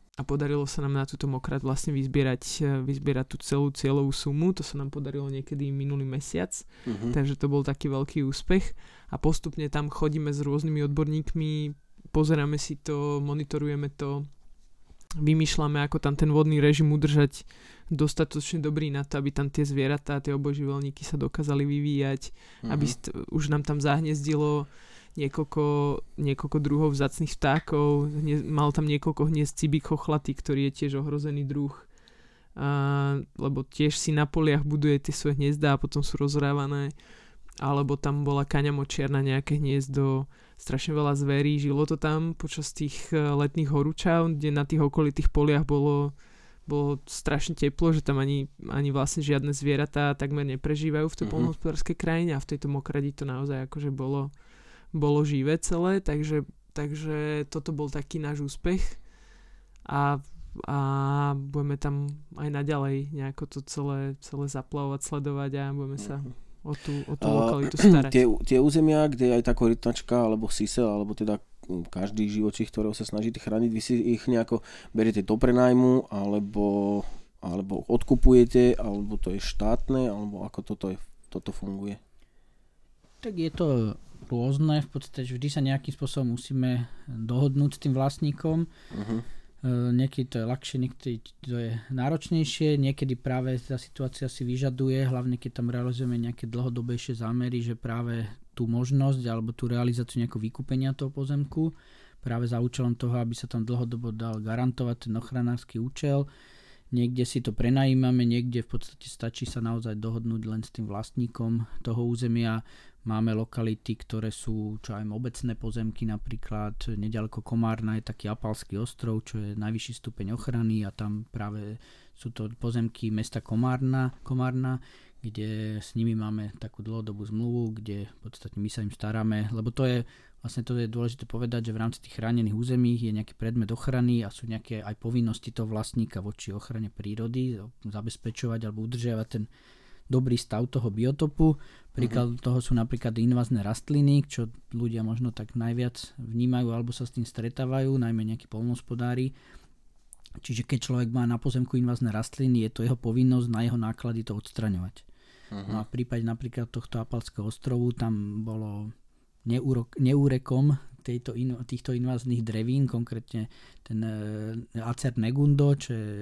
a podarilo sa nám na túto Mokrad vlastne vyzbierať, vyzbierať tú celú cieľovú sumu. To sa nám podarilo niekedy minulý mesiac, uh-huh. takže to bol taký veľký úspech a postupne tam chodíme s rôznymi odborníkmi, pozeráme si to, monitorujeme to, vymýšľame, ako tam ten vodný režim udržať dostatočne dobrý na to, aby tam tie zvieratá, tie obojživelníky sa dokázali vyvíjať, uh-huh. aby st- už nám tam zahniezdilo niekoľko, niekoľko druhov vzácnych vtákov, hne, mal tam niekoľko hniezd cibík chochlatý, ktorý je tiež ohrozený druh, a, lebo tiež si na poliach buduje tie svoje hniezda a potom sú rozrávané, alebo tam bola kaňa močiarna, nejaké hniezdo, strašne veľa zverí, žilo to tam počas tých letných horúčav, kde na tých okolitých poliach bolo, bolo strašne teplo, že tam ani, ani vlastne žiadne zvieratá takmer neprežívajú v tej uh-huh. poľnohospodárskej krajine a v tejto Mokradi to naozaj akože bolo bolo živé celé, takže, takže toto bol taký náš úspech a, a budeme tam aj naďalej nejako to celé, celé zaplavovať, sledovať a budeme sa o tú, o tú lokalitu starať. Tie, tie územia, kde aj tá korytnačka alebo sisel, alebo teda každý živočích, ktorého sa snažíte chrániť, vy si ich nejako beriete do prenajmu, alebo, alebo odkupujete, alebo to je štátne, alebo ako toto, je, toto funguje? Tak je to rôzne, v podstate vždy sa nejakým spôsobom musíme dohodnúť s tým vlastníkom. Uh-huh. Niekedy to je ľahšie, niekedy to je náročnejšie, niekedy práve tá situácia si vyžaduje, hlavne keď tam realizujeme nejaké dlhodobejšie zámery, že práve tú možnosť alebo tú realizáciu nejakého vykúpenia toho pozemku práve za účelom toho, aby sa tam dlhodobo dal garantovať ten ochranársky účel. Niekde si to prenajímame, niekde v podstate stačí sa naozaj dohodnúť len s tým vlastníkom toho územia. Máme lokality, ktoré sú čo aj obecné pozemky, napríklad neďaleko Komárna je taký Apalský ostrov, čo je najvyšší stupeň ochrany a tam práve sú to pozemky mesta Komárna, Komárna, kde s nimi máme takú dlhodobú zmluvu, kde v podstate my sa im staráme, lebo to je vlastne to je dôležité povedať, že v rámci tých chránených území je nejaký predmet ochrany a sú nejaké aj povinnosti toho vlastníka voči ochrane prírody zabezpečovať alebo udržiavať ten dobrý stav toho biotopu. Príklad uh-huh. toho sú napríklad invazné rastliny, čo ľudia možno tak najviac vnímajú alebo sa s tým stretávajú, najmä nejakí poľnohospodári. Čiže keď človek má na pozemku invazné rastliny, je to jeho povinnosť na jeho náklady to odstraňovať. Uh-huh. No a v prípade napríklad tohto Apalského ostrovu tam bolo neúrok, neúrekom tejto in, týchto invazných drevín, konkrétne ten uh, Acer negundo, čo je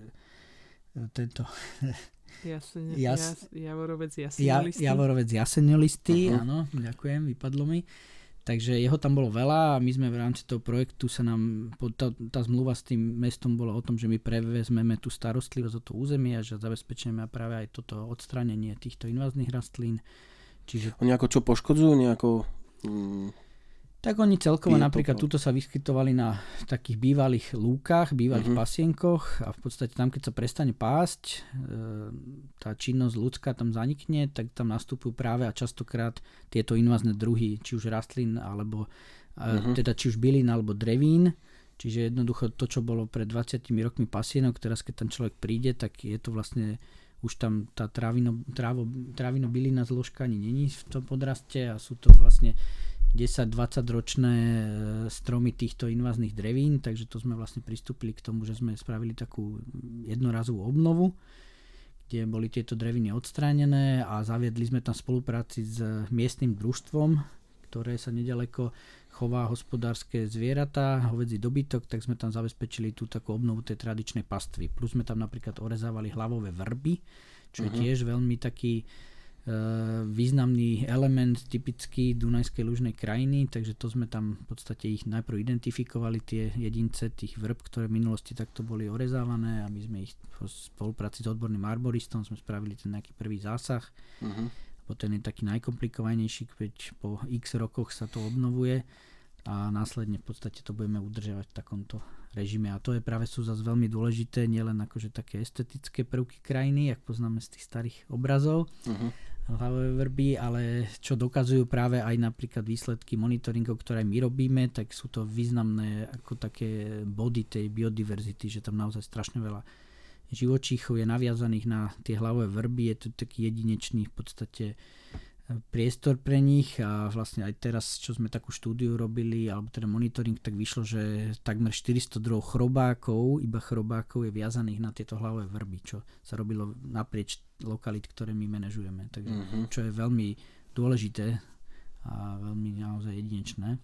uh, tento... Jasne, jas, jas, javorovec jasenolistý. Ja, javorovec jasenolistý, uh-huh. áno, ďakujem, vypadlo mi. Takže jeho tam bolo veľa a my sme v rámci toho projektu sa nám, tá, tá zmluva s tým mestom bola o tom, že my prevezmeme tú starostlivosť o to územie a že zabezpečíme práve aj toto odstránenie týchto invazných rastlín. Čiže... Oni ako čo poškodzujú, nejako... Mm... Tak oni celkovo napríklad tuto sa vyskytovali na takých bývalých lúkach, bývalých uh-huh. pasienkoch a v podstate tam, keď sa prestane pásť, e, tá činnosť ľudská tam zanikne, tak tam nastupujú práve a častokrát tieto invazné druhy, či už rastlín, alebo uh-huh. e, teda či už bylín, alebo drevín. Čiže jednoducho to, čo bolo pred dvadsiatimi rokmi pasienok, teraz keď tam človek príde, tak je to vlastne už tam tá trávino, trávo, trávino bylina zložka ani není v tom podraste a sú to vlastne desať dvadsať ročné stromy týchto invazných drevín, takže to sme vlastne pristúpili k tomu, že sme spravili takú jednorazovú obnovu, kde boli tieto dreviny odstránené a zaviedli sme tam spolupráci s miestnym družstvom, ktoré sa nedaleko chová hospodárske zvieratá, hovädzí dobytok, tak sme tam zabezpečili tú takú obnovu tej tradičnej pastvy. Plus sme tam napríklad orezávali hlavové vrby, čo uh-huh. je tiež veľmi taký významný element typický dunajskej lužnej krajiny, takže to sme tam v podstate ich najprv identifikovali, tie jedince tých vrb, ktoré v minulosti takto boli orezávané a my sme ich v spolupráci s odborným arboristom sme spravili ten nejaký prvý zásah. Uh-huh. Bo ten je taký najkomplikovanejší, keď po x rokoch sa to obnovuje a následne v podstate to budeme udržiavať v takomto režime a to je práve sú zase veľmi dôležité, nielen akože také estetické prvky krajiny, jak poznáme z tých starých obrazov, uh-huh. hlavové vrby, ale čo dokazujú práve aj napríklad výsledky monitoringov, ktoré my robíme, tak sú to významné ako také body tej biodiverzity, že tam naozaj strašne veľa živočíchov je naviazaných na tie hlavové vrby, je to taký jedinečný v podstate priestor pre nich a vlastne aj teraz, čo sme takú štúdiu robili, alebo teda monitoring, tak vyšlo, že takmer štyristo druhov chrobákov, iba chrobákov je viazaných na tieto hlavové vrby, čo sa robilo naprieč lokalít, ktoré my manažujeme. Takže, mm-hmm. čo je veľmi dôležité a veľmi naozaj jedinečné.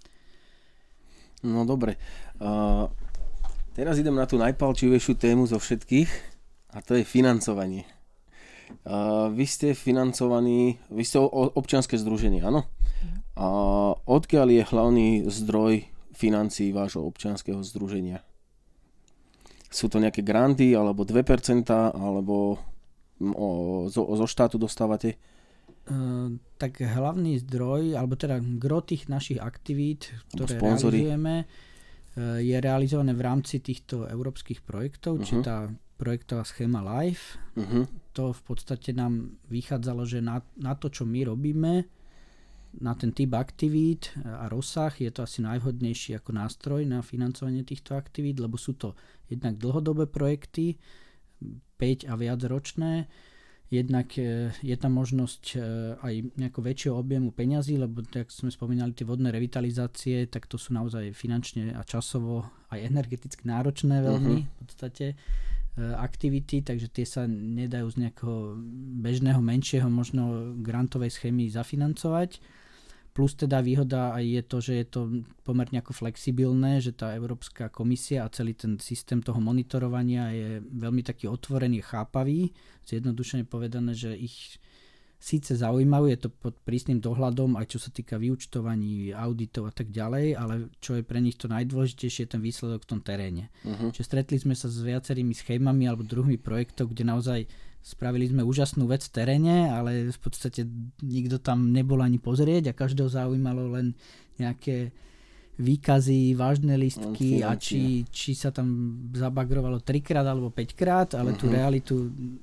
No dobre. Uh, teraz idem na tú najpalčivejšiu tému zo všetkých a to je financovanie. Uh, vy ste financovaní, vy ste občianske združenie, áno? A odkiaľ je hlavný zdroj financií vášho občianskeho združenia? Sú to nejaké granty, alebo dve percentá, alebo o, zo, zo štátu dostávate? Uh, tak hlavný zdroj, alebo teda gro tých našich aktivít, ktoré sponzory. realizujeme, uh, je realizované v rámci týchto európskych projektov, uh-huh. či tá projektová schéma LIFE. Uh-huh. To v podstate nám vychádzalo, že na, na to, čo my robíme, na ten typ aktivít a rozsah, je to asi najvhodnejší ako nástroj na financovanie týchto aktivít, lebo sú to jednak dlhodobé projekty, päť a viac ročné, jednak je tam možnosť aj nejakého väčšieho objemu peňazí, lebo tak sme spomínali tie vodné revitalizácie, tak to sú naozaj finančne a časovo aj energeticky náročné veľmi uh-huh. v podstate aktivity, takže tie sa nedajú z nejakého bežného, menšieho, možno grantovej schémy zafinancovať. Plus teda výhoda aj je to, že je to pomerne ako flexibilné, že tá Európska komisia a celý ten systém toho monitorovania je veľmi taký otvorený, chápavý. Zjednodušene povedané, že ich síce zaujímajú, je to pod prísnym dohľadom, aj čo sa týka vyúčtovaní, auditov a tak ďalej, ale čo je pre nich to najdôležitejšie, je ten výsledok v tom teréne. Uh-huh. Čiže stretli sme sa s viacerými schémami alebo druhými projektov, kde naozaj spravili sme úžasnú vec v teréne, ale v podstate nikto tam nebol ani pozrieť a každého zaujímalo len nejaké výkazy, vážne listky a či, či sa tam zabagrovalo trikrát alebo päťkrát, ale uh-huh. tú realitu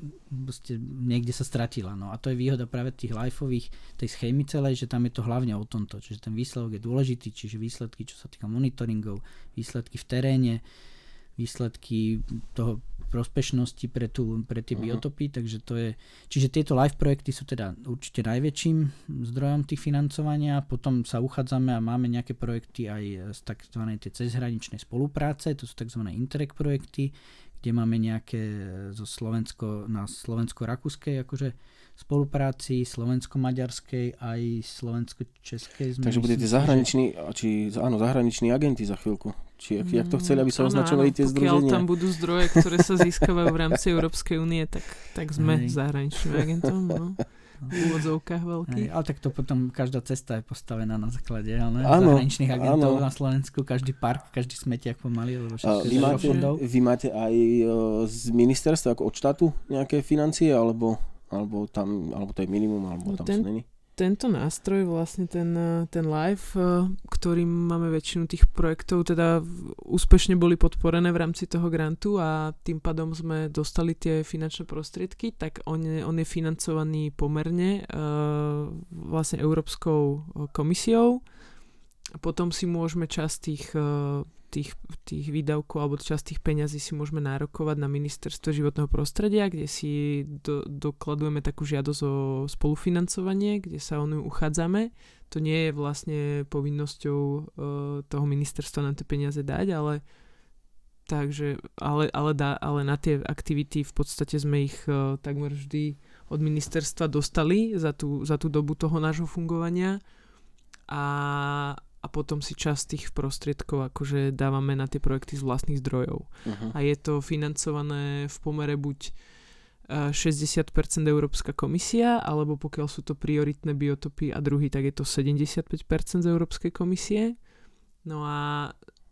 niekde sa stratila. No. A to je výhoda práve tých liveových, tej schémy celej, že tam je to hlavne o tomto. Čiže ten výsledok je dôležitý, čiže výsledky, čo sa týka monitoringov, výsledky v teréne, výsledky toho prospešnosti pre, tú, pre tie uh-huh. biotopy, takže to je, čiže tieto live projekty sú teda určite najväčším zdrojom tých financovania, potom sa uchádzame a máme nejaké projekty aj z takzvanej tej cezhraničnej spolupráce, to sú takzvané Interreg projekty, kde máme nejaké zo Slovensko, na slovensko-rakúskej akože spolupráci, slovensko-maďarskej aj slovensko-českej. Takže budete zahraniční, či, áno, zahraniční agenti za chvíľku. Či jak, jak to chceli, aby sa áno, označovali tie združenia? Pokiaľ tam budú zdroje, ktoré sa získavajú v rámci Európskej únie, tak, tak sme Hej. zahraničným agentom. No. V úvodzovkách veľkých. Hej, ale tak to potom každá cesta je postavená na základe ale zahraničných agentov áno. na Slovensku. Každý park, každý smetiak pomaly. Lebo vy, máte, vy máte aj z ministerstva, ako od štátu nejaké financie, alebo, alebo, tam, alebo to je minimum, alebo no tam ten... sú není? Tento nástroj, vlastne ten, ten live, ktorým máme väčšinu tých projektov, teda úspešne boli podporené v rámci toho grantu a tým pádom sme dostali tie finančné prostriedky, tak on je, on je financovaný pomerne uh, vlastne Európskou komisiou. A potom si môžeme časť tých, uh, tých, tých výdavkov alebo časť tých peňazí si môžeme nárokovať na ministerstvo životného prostredia, kde si do, dokladujeme takú žiadosť o spolufinancovanie, kde sa o ňu uchádzame. To nie je vlastne povinnosťou uh, toho ministerstva nám tie peniaze dať, ale takže, ale, ale, dá, ale na tie aktivity v podstate sme ich uh, takmer vždy od ministerstva dostali za tú, za tú dobu toho nášho fungovania a a potom si časť tých prostriedkov akože dávame na tie projekty z vlastných zdrojov. Uh-huh. A je to financované v pomere buď šesťdesiat percent Európska komisia, alebo pokiaľ sú to prioritné biotopy a druhy, tak je to sedemdesiatpäť percent z Európskej komisie. No a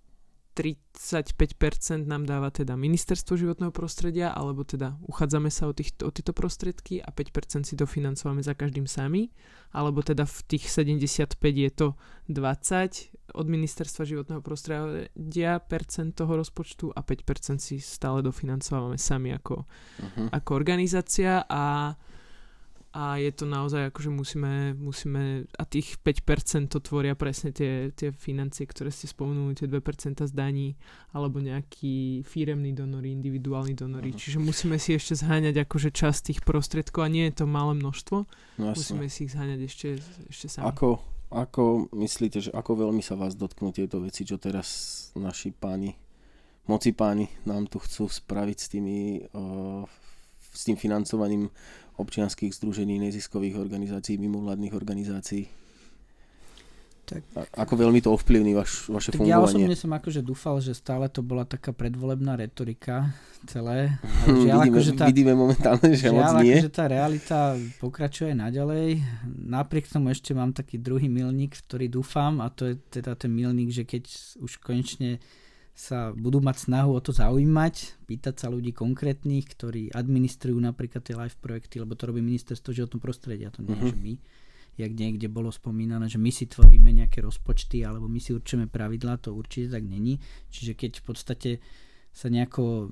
tridsaťpäť percent nám dáva teda Ministerstvo životného prostredia, alebo teda uchádzame sa o, tých, o tieto prostriedky a päť percent si dofinancovame za každým sami, alebo teda v tých sedemdesiatpäť je to dvadsať od Ministerstva životného prostredia percent toho rozpočtu a päť percent si stále dofinancovame sami ako, uh-huh. ako organizácia a a je to naozaj akože musíme, musíme a tých päť percent to tvoria presne tie, tie financie, ktoré ste spomenuli, tie dve percentá z daní alebo nejakí firemní donory, individuálni donory, uh-huh. čiže musíme si ešte zháňať akože časť tých prostriedkov a nie je to malé množstvo, no, musíme si ich zháňať ešte, ešte sami. Ako, ako myslíte, že ako veľmi sa vás dotknú tieto veci, čo teraz naši páni, moci páni nám tu chcú spraviť s tými uh, s tým financovaním občianskych združení, neziskových organizácií, mimovládnych organizácií? Tak, A, ako veľmi to ovplyvní vaš, vaše tak fungovanie? Ja osobne som akože dúfal, že stále to bola taká predvolebná retorika celé. Ale žiaľ, vidíme, akože tá, vidíme momentálne, že žiaľ, moc nie. Akože tá realita pokračuje naďalej. Napriek tomu ešte mám taký druhý milník, v ktorý dúfam, a to je teda ten milník, že keď už konečne sa budú mať snahu o to zaujímať, pýtať sa ľudí konkrétnych, ktorí administrujú napríklad tie live projekty, lebo to robí ministerstvo životného prostredia, to nie je, uh-huh. že my, jak niekde bolo spomínané, že my si tvoríme nejaké rozpočty alebo my si určíme pravidlá, to určite tak není. Čiže keď v podstate sa nejako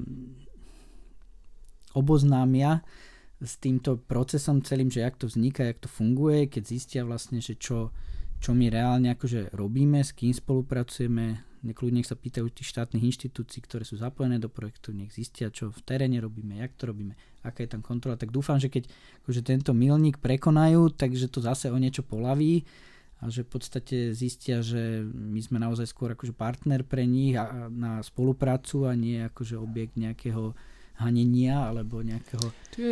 oboznámia s týmto procesom celým, že jak to vzniká, jak to funguje, keď zistia vlastne, že čo, čo my reálne akože robíme, s kým spolupracujeme, kľudne nech sa pýtajú tých štátnych inštitúcií, ktoré sú zapojené do projektu, nech zistia, čo v teréne robíme, jak to robíme, aká je tam kontrola. Tak dúfam, že keď akože tento milník prekonajú, takže to zase o niečo polaví a že v podstate zistia, že my sme naozaj skôr akože partner pre nich a na spoluprácu a nie akože objekt nejakého hanenia alebo nejakého... Tu je,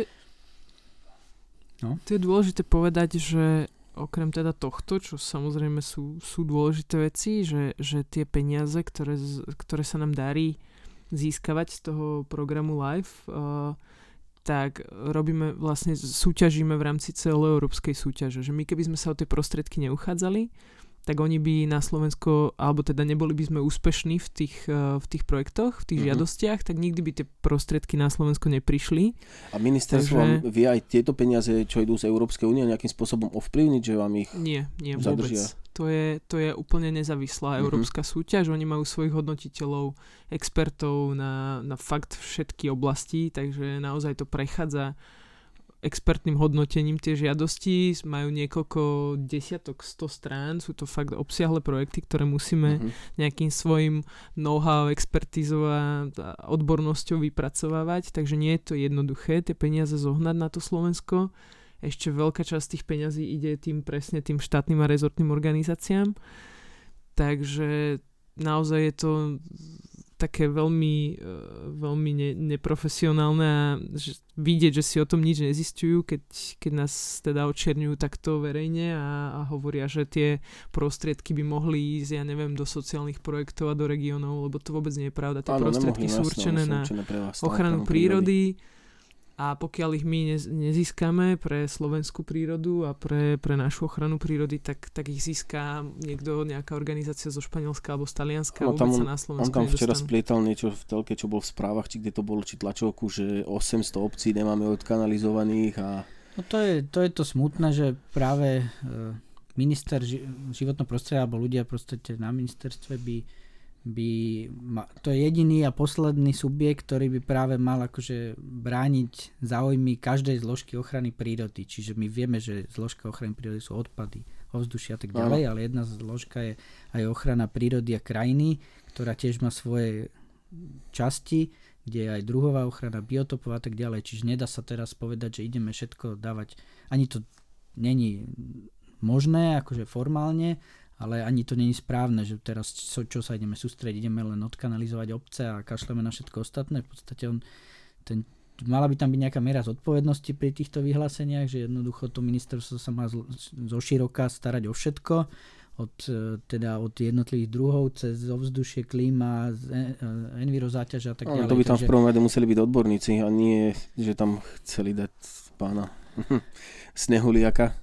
no? tu je dôležité povedať, že okrem teda tohto, čo samozrejme sú, sú dôležité veci, že, že tie peniaze, ktoré, ktoré sa nám darí získavať z toho programu Live, uh, tak robíme, vlastne súťažíme v rámci celoeurópskej súťaže. Že my keby sme sa o tie prostriedky neuchádzali, tak oni by na Slovensko, alebo teda neboli by sme úspešní v tých, v tých projektoch, v tých mm-hmm. žiadostiach, tak nikdy by tie prostriedky na Slovensko neprišli. A ministerstvo Takže... vám vie aj tieto peniaze, čo idú z Európskej únie, nejakým spôsobom ovplyvniť, že vám ich Nie, nie zadržia? vôbec. To je, to je úplne nezávislá mm-hmm. európska súťaž. Oni majú svojich hodnotiteľov, expertov na, na fakt všetky oblasti, takže naozaj to prechádza expertným hodnotením tie žiadosti, majú niekoľko desiatok, sto strán, sú to fakt obsiahle projekty, ktoré musíme uh-huh. nejakým svojim know-how, expertízou a odbornosťou vypracovávať, takže nie je to jednoduché tie peniaze zohnať na to Slovensko. Ešte veľká časť tých peňazí ide tým presne tým štátnym a rezortným organizáciám, takže naozaj je to také veľmi, veľmi ne, neprofesionálne a že, vidieť, že si o tom nič nezistujú, keď, keď nás teda očierňujú takto verejne a, a hovoria, že tie prostriedky by mohli ísť, ja neviem, do sociálnych projektov a do regiónov, lebo to vôbec nie je pravda. Tie Áno, prostriedky nemohli, sú jasné, určené na vás, ochranu prírody, prírody a pokiaľ ich my nez, nezískame pre slovenskú prírodu a pre, pre našu ochranu prírody, tak, tak ich získa niekto, nejaká organizácia zo Španielska alebo z Talianska a no, vôbec on, sa na Slovensku on tam nedostanú. včera splietal niečo v telke, čo bol v správach, či kde to bolo, či tlačovku, že osemsto obcí nemáme odkanalizovaných a... No to je to, je to smutné, že práve e, minister ži, životného prostredia alebo ľudia proste na ministerstve by by ma, to je jediný a posledný subjekt, ktorý by práve mal akože brániť záujmy každej zložky ochrany prírody. Čiže my vieme, že zložka ochrany prírody sú odpady, ovzdušia a tak ďalej, ale jedna zložka je aj ochrana prírody a krajiny, ktorá tiež má svoje časti, kde je aj druhová ochrana, biotopov a tak ďalej. Čiže nedá sa teraz povedať, že ideme všetko dávať. Ani to není možné, akože formálne, ale ani to nie je správne, že teraz čo, čo sa ideme sústrediť, ideme len odkanalizovať obce a kašleme na všetko ostatné. V podstate on, ten, mala by tam byť nejaká miera zodpovednosti pri týchto vyhláseniach, že jednoducho to ministerstvo sa má zo široka starať o všetko, od, teda od jednotlivých druhov cez ovzdušie, klíma, enviro záťaž a tak ďalej. To by tam takže... v prvom rade museli byť odborníci a nie, že tam chceli dať pána Snehuliaka,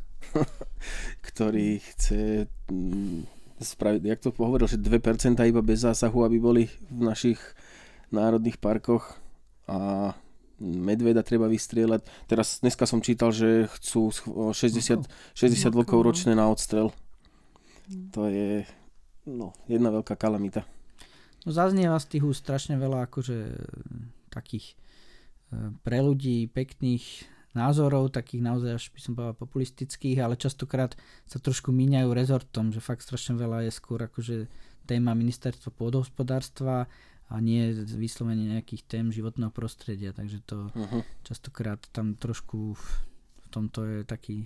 ktorý chce spraviť, jak to hovoril, že dve percentá iba bez zásahu, aby boli v našich národných parkoch a medveda treba vystrieľať. Teraz dneska som čítal, že chcú šesťdesiat, šesťdesiat vlkov ročné na odstrel. To je no, jedna veľká kalamita. No zaznieva z tých úst strašne veľa akože takých pre ľudí pekných názorov, takých naozaj až by som povedal populistických, ale častokrát sa trošku míňajú rezortom, že fakt strašne veľa je skôr akože téma ministerstva pôdohospodárstva a nie vyslovene nejakých tém životného prostredia, takže to uh-huh. častokrát tam trošku v tomto je taký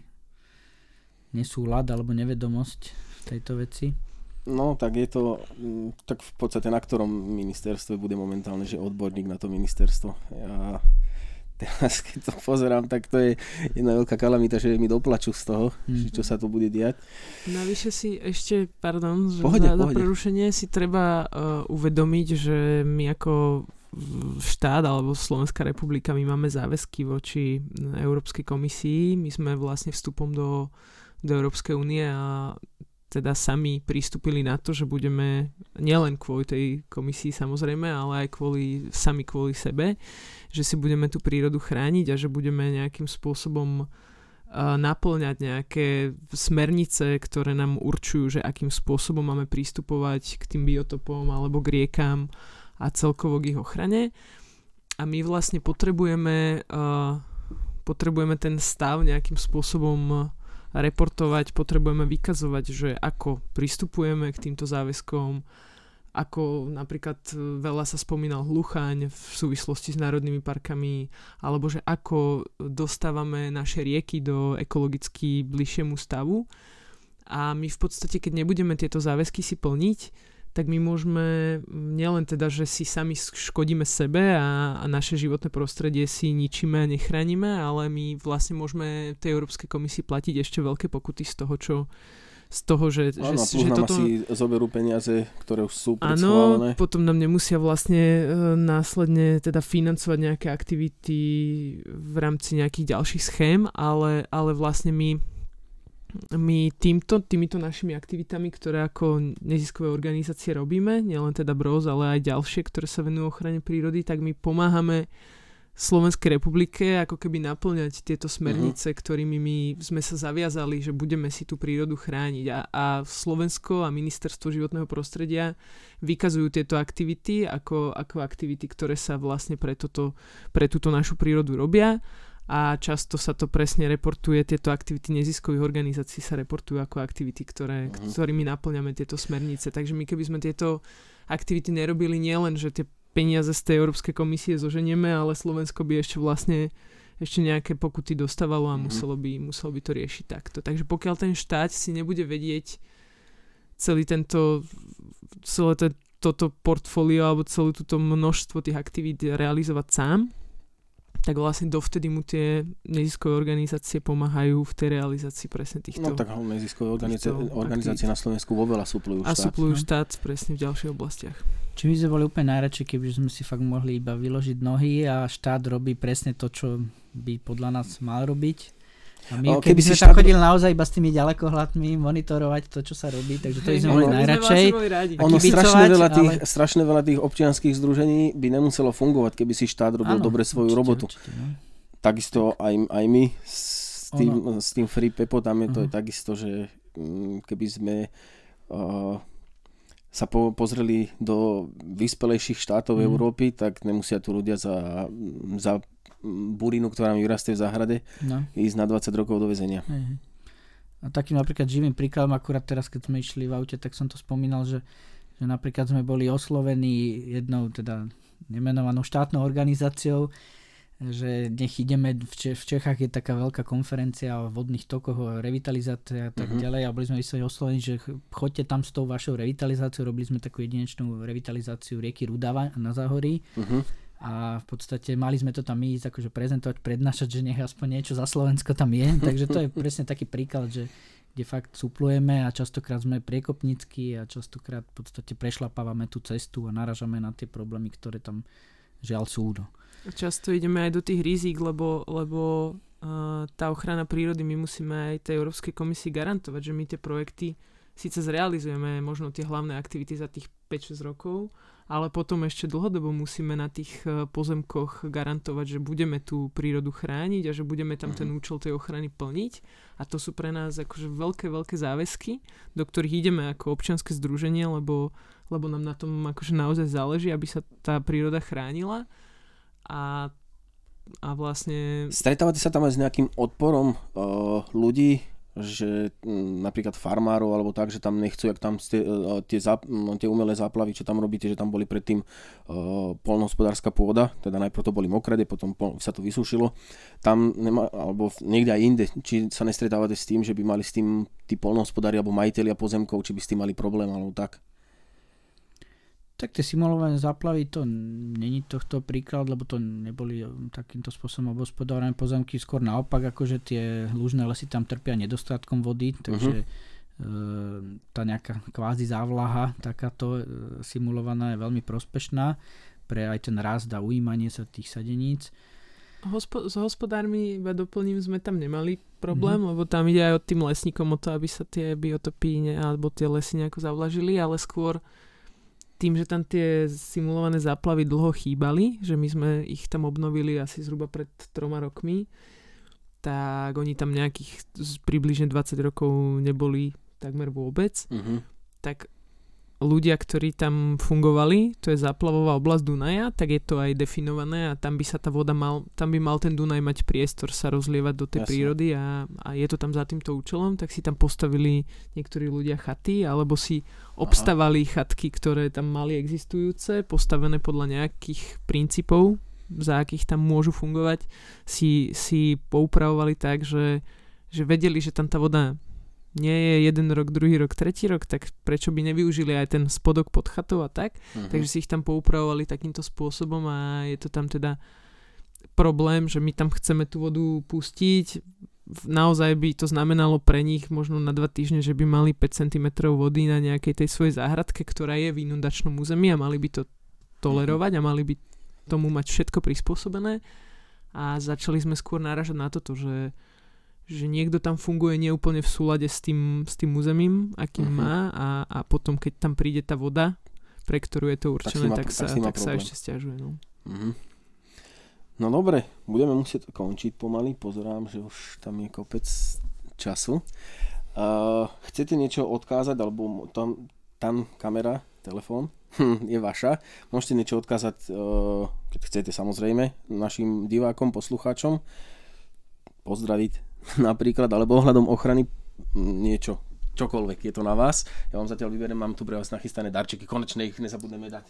nesúlad alebo nevedomosť tejto veci. No, tak je to, tak v podstate na ktorom ministerstve bude momentálne, že odborník na to ministerstvo. Ja teraz, keď to pozerám, tak to je jedna veľká kalamita, že mi doplačú z toho, mm. čo sa tu bude diať. Navyše si ešte, pardon, že pohode, za, za pohode. prerušenie si treba uh, uvedomiť, že my ako štát alebo Slovenská republika, my máme záväzky voči Európskej komisii, my sme vlastne vstupom do, do Európskej únie a teda sami pristúpili na to, že budeme nielen kvôli tej komisii samozrejme, ale aj kvôli, sami kvôli sebe, že si budeme tú prírodu chrániť a že budeme nejakým spôsobom uh, naplňať nejaké smernice, ktoré nám určujú, že akým spôsobom máme pristupovať k tým biotopom alebo k riekám a celkovo k ich ochrane. A my vlastne potrebujeme, uh, potrebujeme ten stav nejakým spôsobom reportovať, potrebujeme vykazovať, že ako pristupujeme k týmto záväzkom, ako napríklad veľa sa spomínal hluchaň v súvislosti s národnými parkami, alebo že ako dostávame naše rieky do ekologicky bližšiemu stavu. A my v podstate, keď nebudeme tieto záväzky si plniť, tak my môžeme nielen teda, že si sami škodíme sebe a, a naše životné prostredie si ničíme a nechránime, ale my vlastne môžeme tej Európskej komisii platiť ešte veľké pokuty z toho, čo z toho, že, áno, že, plus že nám toto... asi zoberú peniaze, ktoré už sú predschválené. Áno, potom nám nemusia vlastne e, následne teda financovať nejaké aktivity v rámci nejakých ďalších schém, ale, ale vlastne my my týmto, týmito našimi aktivitami, ktoré ako neziskové organizácie robíme, nielen teda bé er o es, ale aj ďalšie, ktoré sa venujú ochrane prírody, tak my pomáhame Slovenskej republike ako keby naplňať tieto smernice, uh-huh. ktorými my sme sa zaviazali, že budeme si tú prírodu chrániť. A, a Slovensko a Ministerstvo životného prostredia vykazujú tieto aktivity ako, ako aktivity, ktoré sa vlastne pre, toto, pre túto našu prírodu robia. A často sa to presne reportuje, tieto aktivity neziskových organizácií sa reportujú ako aktivity, ktoré, uh-huh. ktorými naplňame tieto smernice. Takže my keby sme tieto aktivity nerobili nielen, že tie peniaze z tej Európskej komisie zoženieme, ale Slovensko by ešte vlastne ešte nejaké pokuty dostávalo a uh-huh. muselo by, muselo by to riešiť takto. Takže pokiaľ ten štát si nebude vedieť celý tento celé to, toto portfólio alebo celé toto množstvo tých aktivít realizovať sám, tak vlastne dovtedy mu tie neziskové organizácie pomáhajú v tej realizácii presne týchto... No tak neziskové organizácie, organizácie na Slovensku vo veľa suplujú štát. A suplujú štát presne v ďalších oblastiach. Či my sme boli úplne najradšej, keby sme si fakt mohli iba vyložiť nohy a štát robí presne to, čo by podľa nás mal robiť. A my, o, keby, keby sme štát... tam chodili naozaj iba s tými ďalekohľadmi monitorovať to, čo sa robí, takže to by sme boli najradšej. Ono strašne veľa, tých, ale... strašne veľa tých občianskych združení by nemuselo fungovať, keby si štát robil ano, dobre svoju určite, robotu. Určite, no. Takisto aj, aj my s tým, s tým Free Pepo, tam je to uh-huh. je takisto, že keby sme uh, sa po, pozreli do vyspelejších štátov uh-huh. Európy, tak nemusia tu ľudia za, za burinu, ktorá mi vyrastie v záhrade, no. ísť na dvadsať rokov do väzenia. Hej. A takým napríklad živým príkladom, akurát teraz, keď sme išli v aute, tak som to spomínal, že, že napríklad sme boli oslovení jednou teda nemenovanou štátnou organizáciou, že nech ideme, v, Če- v Čechách je taká veľká konferencia o vodných tokoch, o revitalizácii a tak uh-huh. ďalej a boli sme vyslovene oslovení, že choďte tam s tou vašou revitalizáciou, robili sme takú jedinečnú revitalizáciu rieky Rudava na Záhorí. Uh-huh. A v podstate mali sme to tam ísť akože prezentovať, prednášať, že nech aspoň niečo za Slovensko tam je. Takže to je presne taký príklad, že kde fakt suplujeme a častokrát sme priekopnícky a častokrát v podstate prešlapávame tú cestu a naražame na tie problémy, ktoré tam žiaľ sú. No. Často ideme aj do tých rizík, lebo, lebo uh, tá ochrana prírody my musíme aj tej Európskej komisii garantovať, že my tie projekty síce zrealizujeme možno tie hlavné aktivity za tých päť šesť rokov, ale potom ešte dlhodobo musíme na tých pozemkoch garantovať, že budeme tú prírodu chrániť a že budeme tam ten účel tej ochrany plniť. A to sú pre nás akože veľké, veľké záväzky, do ktorých ideme ako občianske združenie, lebo, lebo nám na tom akože naozaj záleží, aby sa tá príroda chránila. A a vlastne... Stretávate sa tam aj s nejakým odporom uh, ľudí, že m, napríklad farmárov alebo tak, že tam nechcú, jak tam ste, uh, tie, zap, m, tie umelé záplavy, čo tam robíte, že tam boli predtým uh, poľnohospodárska pôda, teda najprv to boli mokrade, potom pol, sa to vysušilo. Tam nemá, alebo niekde aj inde, či sa nestretávate s tým, že by mali s tým tí poľnohospodári alebo majitelia pozemkov, či by s tým mali problém alebo tak? Tak tie simulované záplavy, to není tohto príklad, lebo to neboli takýmto spôsobom obospodárené pozemky, skôr naopak, akože tie lužné lesy tam trpia nedostatkom vody, takže uh-huh. e, tá nejaká kvázi závlaha takáto e, simulovaná je veľmi prospešná pre aj ten rast a ujímanie sa tých sadeníc. Hospo- s hospodármi, iba doplním, sme tam nemali problém, mm-hmm. lebo tam ide aj od tým lesníkom o to, aby sa tie biotopy ne, alebo tie lesy nejako zavlažili, ale skôr tým, že tam tie simulované záplavy dlho chýbali, že my sme ich tam obnovili asi zhruba pred troma rokmi, tak oni tam nejakých približne dvadsať rokov neboli takmer vôbec. Mm-hmm. Tak ľudia, ktorí tam fungovali, to je záplavová oblasť Dunaja, tak je to aj definované a tam by sa tá voda mal, tam by mal ten Dunaj mať priestor sa rozlievať do tej Jasne. prírody a, a je to tam za týmto účelom, tak si tam postavili niektorí ľudia chaty, alebo si obstavali Aha. chatky, ktoré tam mali existujúce, postavené podľa nejakých princípov, za akých tam môžu fungovať, si, si poupravovali tak, že, že vedeli, že tam tá voda nie je jeden rok, druhý rok, tretí rok, tak prečo by nevyužili aj ten spodok pod chatou a tak. Uh-huh. Takže si ich tam poupravovali takýmto spôsobom a je to tam teda problém, že my tam chceme tú vodu pustiť. Naozaj by to znamenalo pre nich možno na dva týždne, že by mali päť centimetrov vody na nejakej tej svojej záhradke, ktorá je v inundačnom území a mali by to tolerovať a mali by tomu mať všetko prispôsobené. A začali sme skôr náražať na toto, že že niekto tam funguje neúplne v súlade s tým, s tým územím, akým uh-huh. má a, a potom, keď tam príde tá voda, pre ktorú je to určené, tak, tak, sa, tak, tak sa ešte sťažuje. No. Uh-huh. No dobre, budeme musieť končiť pomaly, pozerám, že už tam je kopec času. Uh, chcete niečo odkázať, alebo tam, tam kamera, telefón je vaša, môžete niečo odkázať, uh, keď chcete samozrejme, našim divákom, poslucháčom, pozdraviť napríklad, alebo ohľadom ochrany niečo, čokoľvek, je to na vás. Ja vám zatiaľ vyberiem, mám tu pre vás nachystané darčeky, konečne ich nezabudneme dať.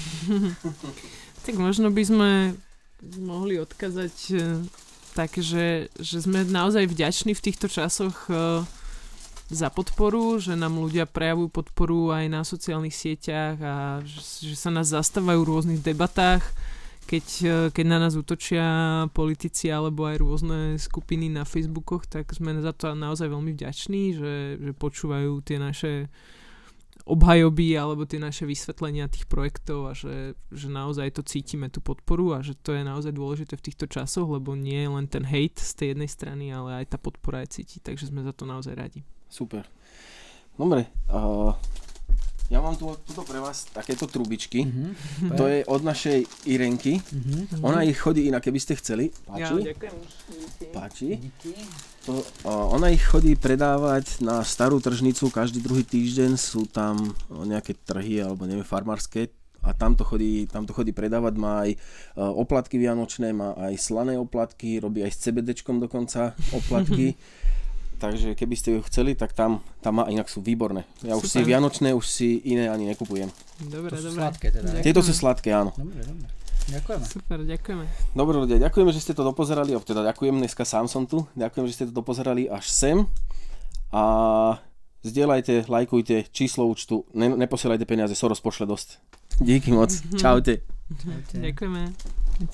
Tak možno by sme mohli odkázať tak, že, že sme naozaj vďační v týchto časoch za podporu, že nám ľudia prejavujú podporu aj na sociálnych sieťach a že, že sa nás zastávajú v rôznych debatách. Keď, keď na nás útočia politici alebo aj rôzne skupiny na Facebookoch, tak sme za to naozaj veľmi vďační, že, že počúvajú tie naše obhajoby alebo tie naše vysvetlenia tých projektov a že, že naozaj to cítime, tú podporu a že to je naozaj dôležité v týchto časoch, lebo nie je len ten hate z tej jednej strany, ale aj tá podpora je cítiť, takže sme za to naozaj radi. Super. Dobre, uh... ja mám tu tuto pre vás takéto trubičky. Mm-hmm. To je od našej Irenky. Mm-hmm. Ona ich chodí inak, keby ste chceli. Páči? Ja, ďakujem. Páči? To, uh, ona ich chodí predávať na starú tržnicu. Každý druhý týždeň sú tam nejaké trhy alebo neviem, farmárske. A tam to chodí, tam to chodí predávať. Má aj uh, oplatky vianočné, má aj slané oplatky. Robí aj s CBDčkom dokonca oplatky. Takže keby ste ju chceli, tak tam, tam má, inak sú výborné. Ja už Super. si vianočné, už si iné ani nekupujem. Dobre, to sú dobre. sladké teda. Tieto sú sladké, áno. Dobre, dobre. Ďakujeme. Super, ďakujeme. Dobre ľudia, ďakujeme, že ste to dopozerali, teda ďakujem, dneska sám som tu. Ďakujem, že ste to dopozerali až sem. A zdieľajte, lajkujte, číslo účtu, ne, neposielajte peniaze, Soros pošle dosť. Díky moc, čaute. Čaute. Ďakujeme.